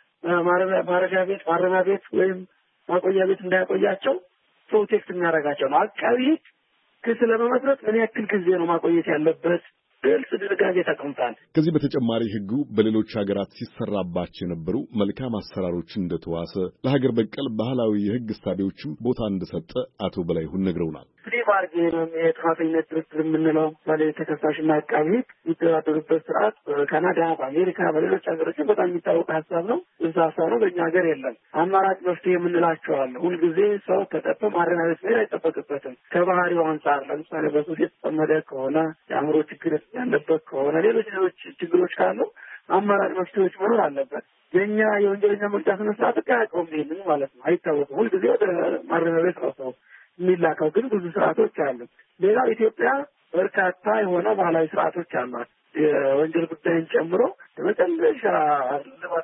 ማረፊያ ቤት ማረሚያ ቤት ወይም ማቆያ ቤት እንዳያቆያቸው ፕሮቴክት የሚያደርጋቸው ነው። አቃቢ ሕግ ክስ ለመመስረት ምን ያክል ጊዜ ነው ማቆየት ያለበት ግልጽ ድንጋጌ ተቀምጧል። ከዚህ በተጨማሪ ሕጉ በሌሎች ሀገራት ሲሰራባቸው የነበሩ መልካም አሰራሮች እንደተዋሰ ለሀገር በቀል ባህላዊ የሕግ እሳቤዎችም ቦታ እንደሰጠ አቶ በላይሁን ነግረውናል። ፍሪ ባርጌን የጥፋተኝነት ድርድር የምንለው ባለ ተከሳሽና አቃቢ ሕግ የሚደራደሩበት ስርዓት በካናዳ በአሜሪካ በሌሎች ሀገሮችም በጣም የሚታወቅ ሀሳብ ነው። እዛ ሀሳብ ነው በእኛ ሀገር የለም። አማራጭ መፍትሄ የምንላቸው አለ። ሁልጊዜ ሰው ተጠርቶ ማረሚያ ቤት መሄድ አይጠበቅበትም። ከባህሪው አንጻር ለምሳሌ በሱስ የተጠመደ ከሆነ የአእምሮ ችግር ያለበት ከሆነ ሌሎች ሌሎች ችግሮች ካሉ አማራጭ መፍትሄዎች መኖር አለበት። የኛ የወንጀለኛ መቅጫ ስነ ስርዓት አያውቀውም ይሄንን ማለት ነው። አይታወቅም። ሁልጊዜ ወደ ማረሚያ ቤት ነው ሰው የሚላከው። ግን ብዙ ስርዓቶች አሉ። ሌላው ኢትዮጵያ በርካታ የሆነ ባህላዊ ስርዓቶች አሏት። የወንጀል ጉዳይን ጨምሮ የመጨረሻ ልባት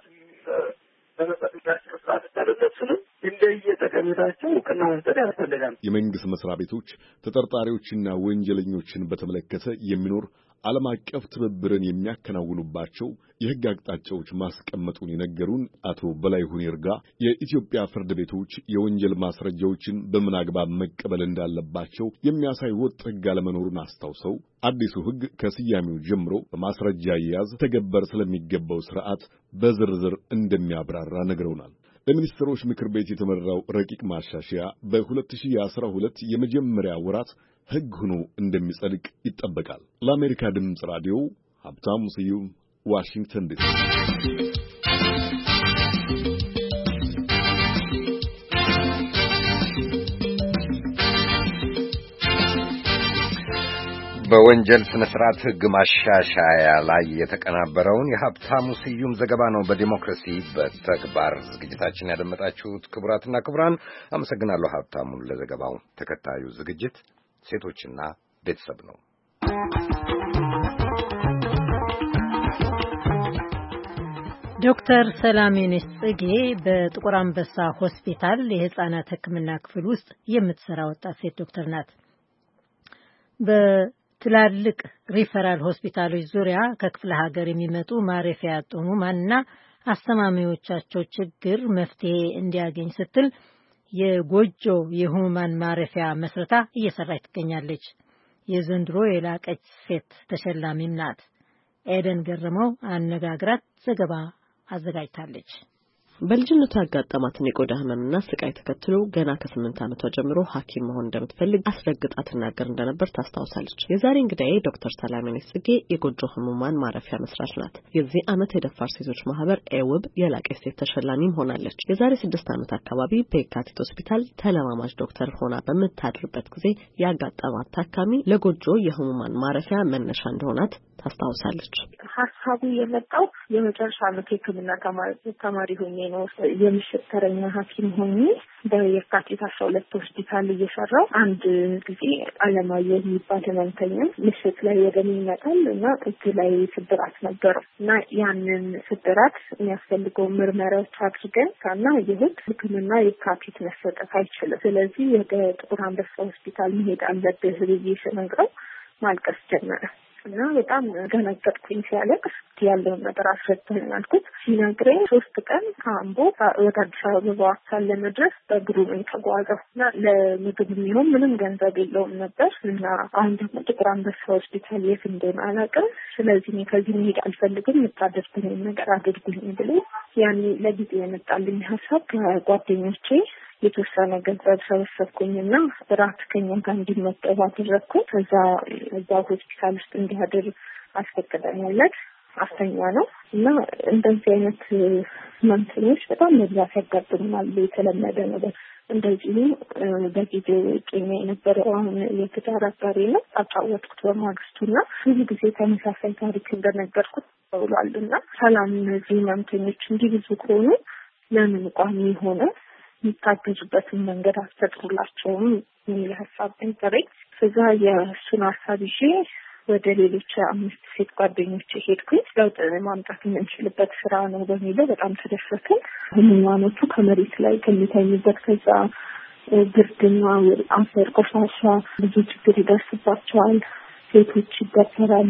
ለመጠቅላቸው ስርዓት ታደለስንም እንደየጠቀሜታቸው እውቅና መስጠት ያስፈልጋል። የመንግስት መስሪያ ቤቶች ተጠርጣሪዎችና ወንጀለኞችን በተመለከተ የሚኖር ዓለም አቀፍ ትብብርን የሚያከናውኑባቸው የሕግ አቅጣጫዎች ማስቀመጡን የነገሩን አቶ በላይሁን ይርጋ የኢትዮጵያ ፍርድ ቤቶች የወንጀል ማስረጃዎችን በምን አግባብ መቀበል እንዳለባቸው የሚያሳይ ወጥ ሕግ አለመኖሩን አስታውሰው አዲሱ ሕግ ከስያሜው ጀምሮ በማስረጃ አያያዝ ተገበር ስለሚገባው ስርዓት በዝርዝር እንደሚያብራራ ነግረውናል። ለሚኒስትሮች ምክር ቤት የተመራው ረቂቅ ማሻሻያ በሁለት ሺህ አስራ ሁለት የመጀመሪያ ወራት ሕግ ሆኖ እንደሚጸድቅ ይጠበቃል። ለአሜሪካ ድምፅ ራዲዮ ሀብታሙ ስዩም ዋሽንግተን ዲሲ። በወንጀል ስነ ስርዓት ሕግ ማሻሻያ ላይ የተቀናበረውን የሀብታሙ ስዩም ዘገባ ነው በዲሞክራሲ በተግባር ዝግጅታችን ያደመጣችሁት። ክቡራትና ክቡራን አመሰግናለሁ ሀብታሙን ለዘገባው። ተከታዩ ዝግጅት ሴቶችና ቤተሰብ ነው። ዶክተር ሰላሜነሽ ጽጌ በጥቁር አንበሳ ሆስፒታል የህፃናት ሕክምና ክፍል ውስጥ የምትሰራ ወጣት ሴት ዶክተር ናት። በትላልቅ ሪፈራል ሆስፒታሎች ዙሪያ ከክፍለ ሀገር የሚመጡ ማረፊያ ያጡ ህሙማንና አስተማሚዎቻቸው ችግር መፍትሄ እንዲያገኝ ስትል የጎጆ የህሙማን ማረፊያ መስረታ እየሰራች ትገኛለች። የዘንድሮ የላቀች ሴት ተሸላሚም ናት። ኤደን ገረመው አነጋግራት ዘገባ አዘጋጅታለች። በልጅነቷ ያጋጠማትን የቆዳ ህመምና ስቃይ ተከትሎ ገና ከስምንት ዓመቷ ጀምሮ ሐኪም መሆን እንደምትፈልግ አስረግጣ ትናገር እንደነበር ታስታውሳለች። የዛሬ እንግዳዬ ዶክተር ሰላሜነሽ ጽጌ የጎጆ ህሙማን ማረፊያ መስራች ናት። የዚህ ዓመት የደፋር ሴቶች ማህበር ኤውብ የላቀች ሴት ተሸላሚም ሆናለች። የዛሬ ስድስት ዓመት አካባቢ በየካቲት ሆስፒታል ተለማማጅ ዶክተር ሆና በምታድርበት ጊዜ ያጋጠማት ታካሚ ለጎጆ የህሙማን ማረፊያ መነሻ እንደሆናት ታስታውሳለች። ሀሳቡ የመጣው የመጨረሻ ዓመት የህክምና ተማሪ ሆኜ ነው። የምሽት ተረኛ ሐኪም ሆኜ በየካቲት አስራ ሁለት ሆስፒታል እየሰራው አንድ ጊዜ አለማየሁ የሚባል ህመምተኛ ምሽት ላይ ወደኔ ይመጣል እና እጁ ላይ ስብራት ነበረው እና ያንን ስብራት የሚያስፈልገው ምርመራዎች አድርገን ካና ይሁት ህክምና የካቲት መሰጠት አይችልም። ስለዚህ ወደ ጥቁር አንበሳ ሆስፒታል መሄድ አለብህ ብዬ ስነግረው ማልቀስ ጀመረ እና በጣም ገነገጥኩኝ። ሲያለቅስ ያለውን ነገር አስረዳኝ አልኩት። ሲነግረኝ ሶስት ቀን ከአምቦ ወደ አዲስ አበባ ለመድረስ በእግሩ ነው የተጓዘው እና ለምግብ የሚሆን ምንም ገንዘብ የለውም ነበር እና አሁን ደግሞ ጥቁር አንበሳ ሆስፒታል የት እንደሆነ አላውቅም። ስለዚህ እኔ ከዚህ መሄድ አልፈልግም፣ የምታደርጉኝ ነገር አድርጉኝ ብሎ ያኔ ለጊዜ የመጣልኝ ሀሳብ ከጓደኞቼ የተወሰነ ገንዘብ ሰበሰብኩኝና ራት ከኛ ጋር እንዲመጠብ አደረግኩ። ከዛ እዛ ሆስፒታል ውስጥ እንዲያድር አስፈቅደኛለት። አስተኛ ነው እና እንደዚህ አይነት ህመምተኞች በጣም መብዛት ያጋጥሙናል። የተለመደ ነገር እንደዚህ በጊዜው ቄኛ የነበረው አሁን የትዳር አጋሪ ነው አጫወትኩት በማግስቱና ብዙ ጊዜ ተመሳሳይ ታሪክ እንደነገርኩት ተብሏልና ሰላም እነዚህ ህመምተኞች እንዲህ ብዙ ከሆኑ ለምን ቋሚ ሆነ የሚታገዙበትን መንገድ አስፈጥሩላቸውም የሚል ሀሳብ እንጠረኝ። ስለዛ የእሱን ሀሳብ ይዤ ወደ ሌሎች አምስት ሴት ጓደኞች ሄድኩኝ። ለውጥ ማምጣት የምንችልበት ስራ ነው በሚለው በጣም ተደሰትን። ህሙማኖቹ ከመሬት ላይ ከሚተኙበት ከዛ ብርድና አፈር ቆሻሻ ብዙ ችግር ይደርስባቸዋል። ሴቶች ይደፈራሉ፣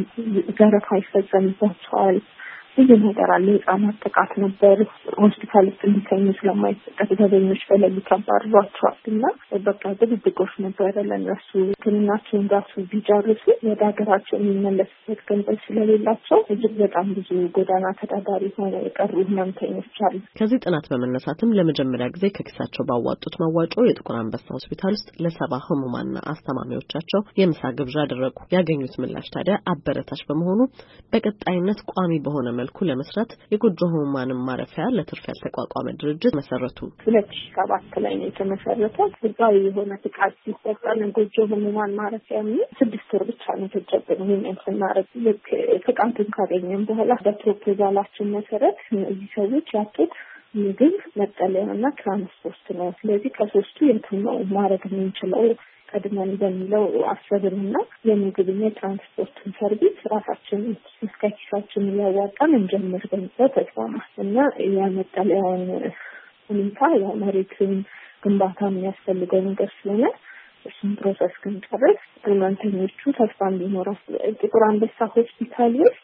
ዘረፋ ይፈጸምባቸዋል። ብዙ ነገር አለ። ህጻናት ጥቃት ነበር። ሆስፒታል ውስጥ እንዲተኙ ስለማይፈቀድ ዘበኞች በሌሊት ያባርሯቸዋል እና በቃ ድብድቆች ነበር ለእነሱ። ህክምናቸውን ራሱ ቢጨርሱ ወደ ሀገራቸው የሚመለሱበት ገንዘብ ስለሌላቸው እጅግ በጣም ብዙ ጎዳና ተዳዳሪ ሆነው የቀሩ ህመምተኞች አሉ። ከዚህ ጥናት በመነሳትም ለመጀመሪያ ጊዜ ከኪሳቸው ባዋጡት መዋጮ የጥቁር አንበሳ ሆስፒታል ውስጥ ለሰባ ህሙማንና አስተማሚዎቻቸው የምሳ ግብዣ አደረጉ። ያገኙት ምላሽ ታዲያ አበረታች በመሆኑ በቀጣይነት ቋሚ በሆነ መልኩ ለመስራት የጎጆ ህሙማን ማረፊያ ለትርፍ ያልተቋቋመ ድርጅት መሰረቱ። ሁለት ሺህ ሰባት ላይ ነው የተመሰረተው። ህጋዊ የሆነ ፍቃድ ሲሰጠን ጎጆ ህሙማን ማረፊያ ነው ስድስት ወር ብቻ ነው የተጀመረው። ይሄን ስናረግ ልክ ፍቃዱን ካገኘን በኋላ በፕሮፖዛላችን መሰረት እነዚህ ሰዎች ያጡት ምግብ፣ መጠለያና ትራንስፖርት ነው። ስለዚህ ከሶስቱ የቱን ነው ማድረግ የምንችለው ቀድመን በሚለው አሰብንና የምግብና የትራንስፖርትን ሰርቪስ ራሳችን እስከ ኪሳችን እያዋጣን እንጀምር በሚለው ተስማማን እና የመጠለያውን ሁኔታ ያው መሬትን ግንባታ የሚያስፈልገው ነገር ስለሆነ እሱን ፕሮሰስ ክንጨርስ ህመምተኞቹ ተስፋ እንዲኖረው ጥቁር አንበሳ ሆስፒታል ውስጥ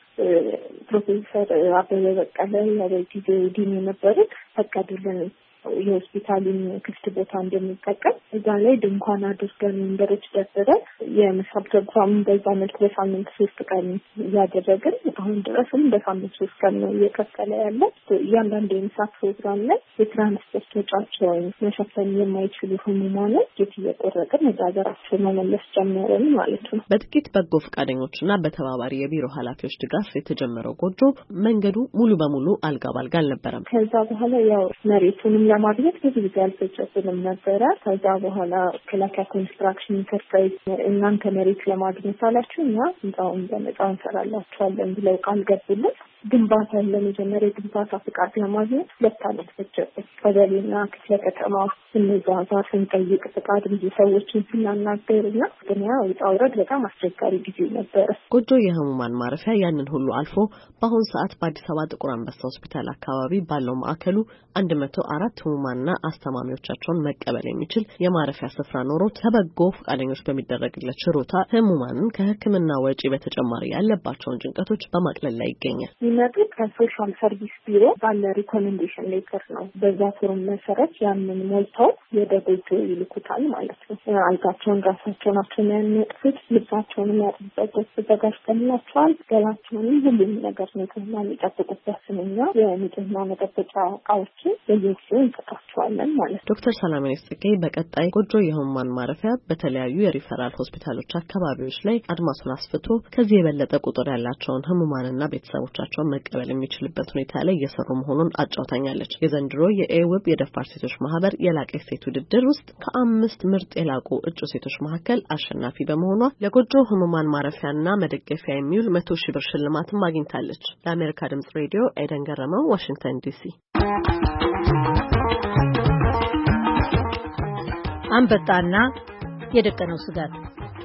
ፕሮፌሰር አበበ በቀለ የበጊዜ ዲን የነበሩት ፈቀዱልን የሆስፒታሉን ክፍት ቦታ እንደሚጠቀም እዛ ላይ ድንኳን አድርገን ወንበሮች ደርድረን የምሳ ፕሮግራም በዛ መልክ በሳምንት ሶስት ቀን እያደረግን አሁን ድረስም በሳምንት ሶስት ቀን ነው እየከፈለ ያለ። እያንዳንዱ የምሳ ፕሮግራም ላይ የትራንስፖርት ወጪያቸውን መሸፈን የማይችሉ ህሙማንን ጌት እየቆረጥን ወደ ሀገራቸው መመለስ ጀመረን ማለት ነው። በጥቂት በጎ ፈቃደኞችና በተባባሪ የቢሮ ኃላፊዎች ድጋፍ የተጀመረው ጎጆ መንገዱ ሙሉ በሙሉ አልጋ ባልጋ አልነበረም። ከዛ በኋላ ያው መሬቱንም ለማግኘት ብዙ ጊዜ አልፈጀብንም ነበረ። ከዛ በኋላ ክላካ ኮንስትራክሽን ኢንተርፕራይዝ እናንተ መሬት ለማግኘት አላችሁ እና ህንጻውን በነጻ እንሰራላችኋለን ብለው ቃል ገቡልን። ግንባታ ለመጀመሪያ ግንባታ ፍቃድ ለማግኘት ሁለት ዓመት ፈጀብን። ቀበሌና ክፍለ ከተማ ስንዛዛ ስንጠይቅ ፍቃድ ብዙ ሰዎችን ስናናገርና ግን ያው ውጣ ውረድ በጣም አስቸጋሪ ጊዜ ነበረ። ጎጆ የህሙማን ማረፊያ ያንን ሁሉ አልፎ በአሁኑ ሰዓት በአዲስ አበባ ጥቁር አንበሳ ሆስፒታል አካባቢ ባለው ማዕከሉ አንድ መቶ አራት ህሙማንና አስተማሚዎቻቸውን መቀበል የሚችል የማረፊያ ስፍራ ኖሮ ተበጎ ፈቃደኞች በሚደረግለት ችሮታ ህሙማንን ከህክምና ወጪ በተጨማሪ ያለባቸውን ጭንቀቶች በማቅለል ላይ ይገኛል። ሲመጡ ከሶሻል ሰርቪስ ቢሮ ባለ ሪኮሜንዴሽን ሌተር ነው። በዛ ፎርም መሰረት ያንን ሞልተው ወደ ጎጆ ይልኩታል ማለት ነው። አልጋቸውን ራሳቸው ናቸው የሚያነጥፉት፣ ልብሳቸውንም ያጥቡበት ተዘጋጅተንላቸዋል። ገላቸውንም ሁሉም ነገር ንጽህና የሚጠብቁበት ስንኛ የንጽህና መጠበቂያ እቃዎችን በየጊዜው እንሰጣቸዋለን ማለት ነው። ዶክተር ሰላሜ ጽጌ በቀጣይ ጎጆ የህሙማን ማረፊያ በተለያዩ የሪፈራል ሆስፒታሎች አካባቢዎች ላይ አድማሱን አስፍቶ ከዚህ የበለጠ ቁጥር ያላቸውን ህሙማንና ቤተሰቦቻቸው መቀበል የሚችልበት ሁኔታ ላይ እየሰሩ መሆኑን አጫውታኛለች። የዘንድሮ የኤውብ የደፋር ሴቶች ማህበር የላቀ ሴት ውድድር ውስጥ ከአምስት ምርጥ የላቁ እጩ ሴቶች መካከል አሸናፊ በመሆኗ ለጎጆ ህሙማን ማረፊያና መደገፊያ የሚውል መቶ ሺህ ብር ሽልማትም አግኝታለች። ለአሜሪካ ድምጽ ሬዲዮ ኤደን ገረመው፣ ዋሽንግተን ዲሲ። አንበጣና የደቀነው ስጋት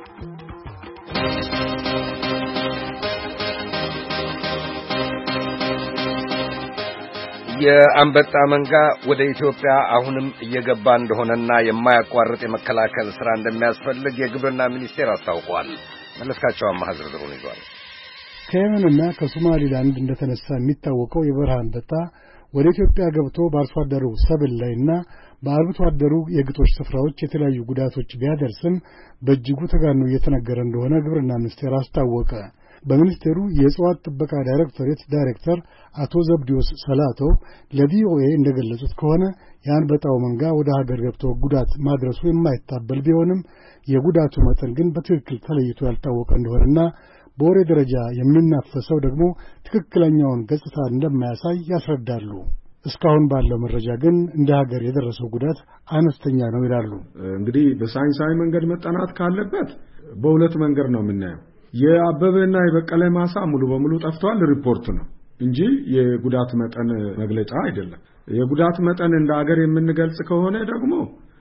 የአንበጣ መንጋ ወደ ኢትዮጵያ አሁንም እየገባ እንደሆነና የማያቋርጥ የመከላከል ስራ እንደሚያስፈልግ የግብርና ሚኒስቴር አስታውቋል። መለስካቸው አማሃ ዝርዝሩን ይዟል። ከየመንና ከሶማሊላንድ እንደተነሳ የሚታወቀው የበረሃ አንበጣ ወደ ኢትዮጵያ ገብቶ በአርሶ አደሩ ሰብል ላይና በአርብቶ አደሩ የግጦሽ ስፍራዎች የተለያዩ ጉዳቶች ቢያደርስም በእጅጉ ተጋኖ እየተነገረ እንደሆነ ግብርና ሚኒስቴር አስታወቀ። በሚኒስቴሩ የእጽዋት ጥበቃ ዳይሬክቶሬት ዳይሬክተር አቶ ዘብዲዮስ ሰላቶ ለቪኦኤ እንደገለጹት ከሆነ የአንበጣው መንጋ ወደ ሀገር ገብቶ ጉዳት ማድረሱ የማይታበል ቢሆንም የጉዳቱ መጠን ግን በትክክል ተለይቶ ያልታወቀ እንደሆነና በወሬ ደረጃ የሚናፈሰው ደግሞ ትክክለኛውን ገጽታ እንደማያሳይ ያስረዳሉ። እስካሁን ባለው መረጃ ግን እንደ ሀገር የደረሰው ጉዳት አነስተኛ ነው ይላሉ። እንግዲህ በሳይንሳዊ መንገድ መጠናት ካለበት በሁለት መንገድ ነው የምናየው። የአበበና የበቀለ ማሳ ሙሉ በሙሉ ጠፍቷል ሪፖርት ነው እንጂ የጉዳት መጠን መግለጫ አይደለም። የጉዳት መጠን እንደ ሀገር የምንገልጽ ከሆነ ደግሞ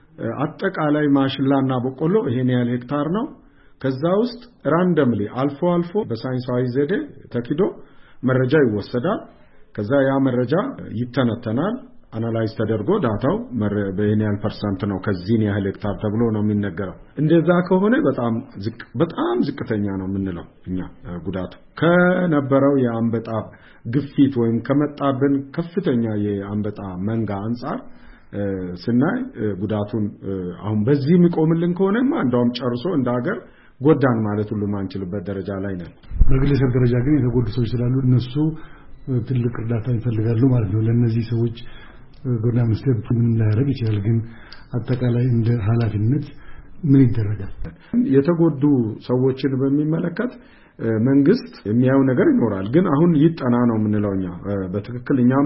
አጠቃላይ ማሽላና በቆሎ ይሄን ያህል ሄክታር ነው። ከዛ ውስጥ ራንደምሊ አልፎ አልፎ በሳይንሳዊ ዘዴ ተኪዶ መረጃ ይወሰዳል። ከዛ ያ መረጃ ይተነተናል፣ አናላይዝ ተደርጎ ዳታው በይሄን ያህል ፐርሰንት ነው ከዚህን ያህል ሄክታር ተብሎ ነው የሚነገረው። እንደዛ ከሆነ በጣም ዝቅ በጣም ዝቅተኛ ነው የምንለው እኛ ጉዳቱ ከነበረው የአንበጣ ግፊት ወይም ከመጣብን ከፍተኛ የአንበጣ መንጋ አንፃር ስናይ ጉዳቱን አሁን በዚህ የሚቆምልን ከሆነማ እንደውም ጨርሶ እንደ ሀገር ጎዳን ማለት ሁሉ ማንችልበት ደረጃ ላይ ነን። በግለሰብ ደረጃ ግን የተጎዱ ሰዎች ስላሉ እነሱ ትልቅ እርዳታ ይፈልጋሉ ማለት ነው። ለነዚህ ሰዎች ጎና መስጠት ምን ላያደርግ ይችላል? ግን አጠቃላይ እንደ ኃላፊነት ምን ይደረጋል? የተጎዱ ሰዎችን በሚመለከት መንግስት የሚያየው ነገር ይኖራል። ግን አሁን ይጠና ነው የምንለውኛ በትክክል እኛም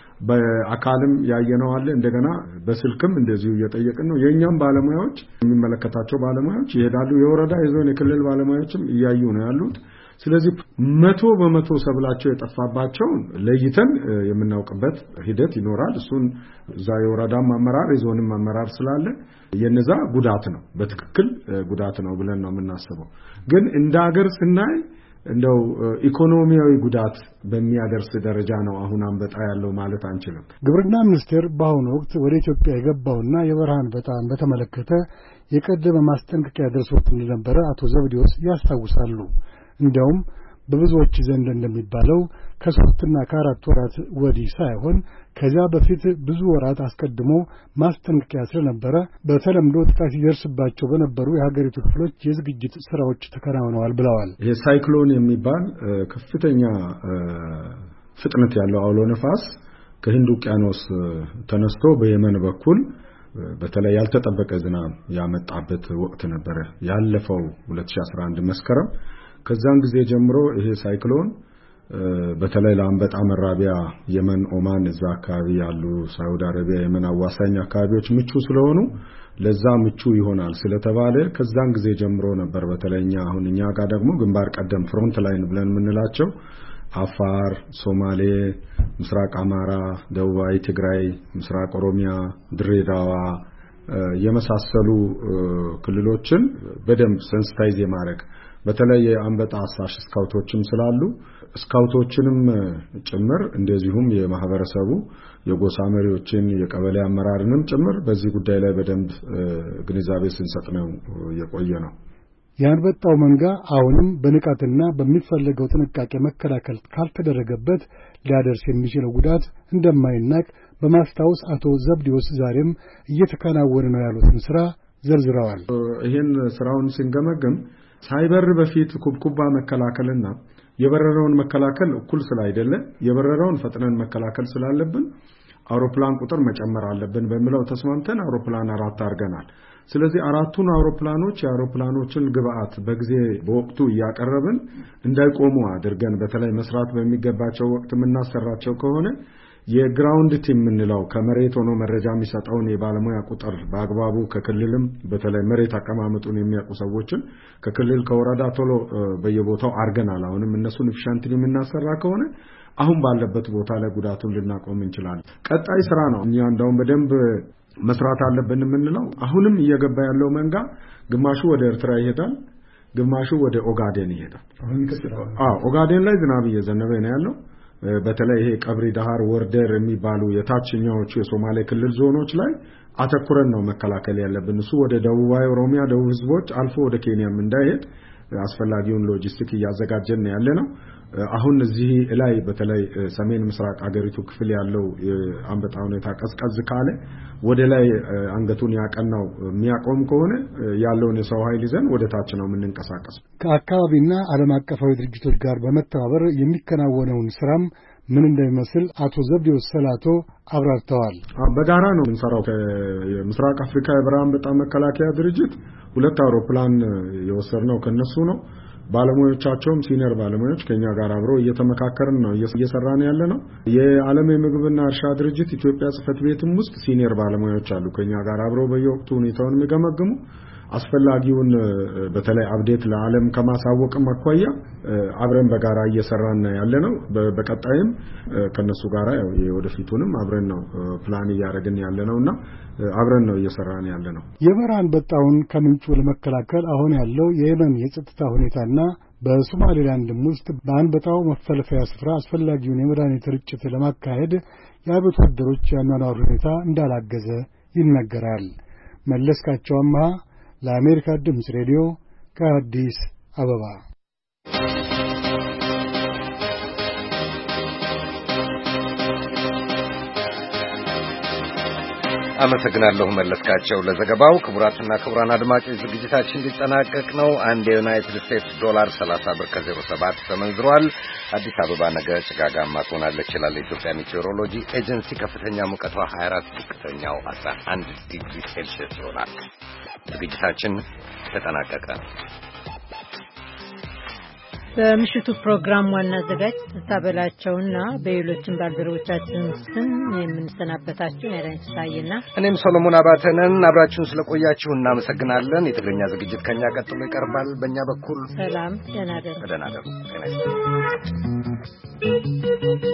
በአካልም ያየነው አለ። እንደገና በስልክም እንደዚሁ እየጠየቅን ነው። የኛም ባለሙያዎች የሚመለከታቸው ባለሙያዎች ይሄዳሉ። የወረዳ የዞን የክልል ባለሙያዎችም እያዩ ነው ያሉት። ስለዚህ መቶ በመቶ ሰብላቸው የጠፋባቸው ለይተን የምናውቅበት ሂደት ይኖራል። እሱን እዛ የወረዳም አመራር የዞንም አመራር ስላለ የነዛ ጉዳት ነው በትክክል ጉዳት ነው ብለን ነው የምናስበው። ግን እንደ ሀገር ስናይ እንደው ኢኮኖሚያዊ ጉዳት በሚያደርስ ደረጃ ነው አሁን አንበጣ ያለው ማለት አንችልም። ግብርና ሚኒስቴር በአሁኑ ወቅት ወደ ኢትዮጵያ የገባውና የበረሃ አንበጣን በተመለከተ የቀደመ ማስጠንቀቂያ ደርሶት እንደነበረ አቶ ዘብዴዎስ ያስታውሳሉ። እንዲያውም በብዙዎች ዘንድ እንደሚባለው ከሶስትና ከአራት ወራት ወዲህ ሳይሆን ከዚያ በፊት ብዙ ወራት አስቀድሞ ማስጠንቀቂያ ስለነበረ በተለምዶ ጥቃት ይደርስባቸው በነበሩ የሀገሪቱ ክፍሎች የዝግጅት ስራዎች ተከናውነዋል ብለዋል። ይሄ ሳይክሎን የሚባል ከፍተኛ ፍጥነት ያለው አውሎ ነፋስ ከህንድ ውቅያኖስ ተነስቶ በየመን በኩል በተለይ ያልተጠበቀ ዝናብ ያመጣበት ወቅት ነበረ ያለፈው ሁለት ሺህ አስራ አንድ መስከረም። ከዛን ጊዜ ጀምሮ ይሄ ሳይክሎን በተለይ ለአንበጣ መራቢያ የመን፣ ኦማን እዛ አካባቢ ያሉ ሳውዲ አረቢያ፣ የመን አዋሳኝ አካባቢዎች ምቹ ስለሆኑ ለዛ ምቹ ይሆናል ስለተባለ ከዛን ጊዜ ጀምሮ ነበር በተለይኛ አሁን እኛ ጋር ደግሞ ግንባር ቀደም ፍሮንት ላይን ብለን የምንላቸው አፋር፣ ሶማሌ፣ ምስራቅ አማራ፣ ደቡባዊ ትግራይ፣ ምስራቅ ኦሮሚያ፣ ድሬዳዋ የመሳሰሉ ክልሎችን በደንብ ሴንሲታይዝ የማድረግ በተለይ አንበጣ አሳሽ ስካውቶችም ስላሉ ስካውቶችንም ጭምር እንደዚሁም የማህበረሰቡ የጎሳ መሪዎችን የቀበሌ አመራርንም ጭምር በዚህ ጉዳይ ላይ በደንብ ግንዛቤ ስንሰጥ ነው የቆየ ነው። የአንበጣው መንጋ አሁንም በንቃትና በሚፈልገው ጥንቃቄ መከላከል ካልተደረገበት ሊያደርስ የሚችለው ጉዳት እንደማይናቅ በማስታወስ አቶ ዘብዴዎስ ዛሬም እየተከናወነ ነው ያሉትን ስራ ዘርዝረዋል። ይሄን ስራውን ስንገመግም ሳይበር በፊት ኩብኩባ መከላከልና የበረረውን መከላከል እኩል ስላይደለ የበረረውን ፈጥነን መከላከል ስላለብን አውሮፕላን ቁጥር መጨመር አለብን በሚለው ተስማምተን አውሮፕላን አራት አድርገናል። ስለዚህ አራቱን አውሮፕላኖች የአውሮፕላኖችን ግብአት በጊዜ በወቅቱ እያቀረብን እንዳይቆሙ አድርገን በተለይ መስራት በሚገባቸው ወቅት የምናሰራቸው ከሆነ የግራውንድ ቲም ምንለው ከመሬት ሆኖ መረጃ የሚሰጠውን የባለሙያ ቁጥር በአግባቡ ከክልልም በተለይ መሬት አቀማመጡን የሚያውቁ ሰዎችን ከክልል ከወረዳ ቶሎ በየቦታው አርገናል። አሁንም እነሱን ኢፊሻንትሊ የምናሰራ ከሆነ አሁን ባለበት ቦታ ላይ ጉዳቱን ልናቆም እንችላለን። ቀጣይ ስራ ነው እኛ እንደውም በደንብ መስራት አለብን የምንለው። አሁንም እየገባ ያለው መንጋ ግማሹ ወደ ኤርትራ ይሄዳል፣ ግማሹ ወደ ኦጋዴን ይሄዳል። አዎ ኦጋዴን ላይ ዝናብ እየዘነበ ነው ያለው። በተለይ ይሄ ቀብሪ ዳሃር ወርደር የሚባሉ የታችኛዎቹ የሶማሌ ክልል ዞኖች ላይ አተኩረን ነው መከላከል ያለብን። እሱ ወደ ደቡባዊ ኦሮሚያ ደቡብ ህዝቦች አልፎ ወደ ኬንያም እንዳይሄድ አስፈላጊውን ሎጂስቲክ እያዘጋጀን ያለ ነው። አሁን እዚህ ላይ በተለይ ሰሜን ምስራቅ አገሪቱ ክፍል ያለው አንበጣ ሁኔታ ቀዝቀዝ ካለ ወደ ላይ አንገቱን ያቀናው የሚያቆም ከሆነ ያለውን የሰው ኃይል ይዘን ወደ ታች ነው የምንንቀሳቀስ። ከአካባቢና ዓለም አቀፋዊ ድርጅቶች ጋር በመተባበር የሚከናወነውን ስራም ምን እንደሚመስል አቶ ዘብዴዎስ ሰላቶ አብራርተዋል። በጋራ ነው የምንሰራው። ከምስራቅ አፍሪካ የበረሃ አንበጣ መከላከያ ድርጅት ሁለት አውሮፕላን የወሰድነው ከነሱ ነው። ባለሙያዎቻቸውም ሲኒየር ባለሙያዎች ከኛ ጋር አብረው እየተመካከርን ነው እየሰራን ያለ ነው። የዓለም የምግብና እርሻ ድርጅት ኢትዮጵያ ጽሕፈት ቤትም ውስጥ ሲኒየር ባለሙያዎች አሉ ከኛ ጋር አብረው በየወቅቱ ሁኔታውን የሚገመግሙ አስፈላጊውን በተለይ አፕዴት ለዓለም ከማሳወቅ ማኳያ አብረን በጋራ እየሰራን ያለ ነው። በቀጣይም ከነሱ ጋራ ያው የወደፊቱንም አብረን ነው ፕላን እያደረግን ያለ ነውና አብረን ነው እየሰራን ያለ ነው። የበረሃ አንበጣውን ከምንጩ ለመከላከል አሁን ያለው የየመን የጸጥታ ሁኔታና በሶማሌላንድም ውስጥ በአንበጣው መፈልፈያ ስፍራ አስፈላጊውን የመድኃኒት ርጭት ለማካሄድ የአርብቶ አደሮች ያኗኗር ሁኔታ እንዳላገዘ ይነገራል። መለስካቸው አምሃ ለአሜሪካ ድምፅ ሬዲዮ ከአዲስ አበባ። አመሰግናለሁ መለስካቸው ለዘገባው። ክቡራትና ክቡራን አድማጮች ዝግጅታችን ሊጠናቀቅ ነው። አንድ የዩናይትድ ስቴትስ ዶላር ሰላሳ ብር ከዜሮ ሰባት ተመንዝሯል። አዲስ አበባ ነገ ጭጋጋማ ትሆናለች ይላል የኢትዮጵያ ሜቴዎሮሎጂ ኤጀንሲ። ከፍተኛ ሙቀቷ ሀያ አራት፣ ዝቅተኛው አስራ አንድ ዲግሪ ሴልሺየስ ይሆናል። ዝግጅታችን ተጠናቀቀ። በምሽቱ ፕሮግራም ዋና አዘጋጅ ተታበላቸውና በሌሎችም ባልደረቦቻችን ስም የምንሰናበታችሁ ያዳኝ ሳይና እኔም ሰሎሞን አባተነን አብራችሁን ስለቆያችሁ እናመሰግናለን። የትግርኛ ዝግጅት ከኛ ቀጥሎ ይቀርባል። በእኛ በኩል ሰላም፣ ደህና ደሩ። ደህና ደሩ።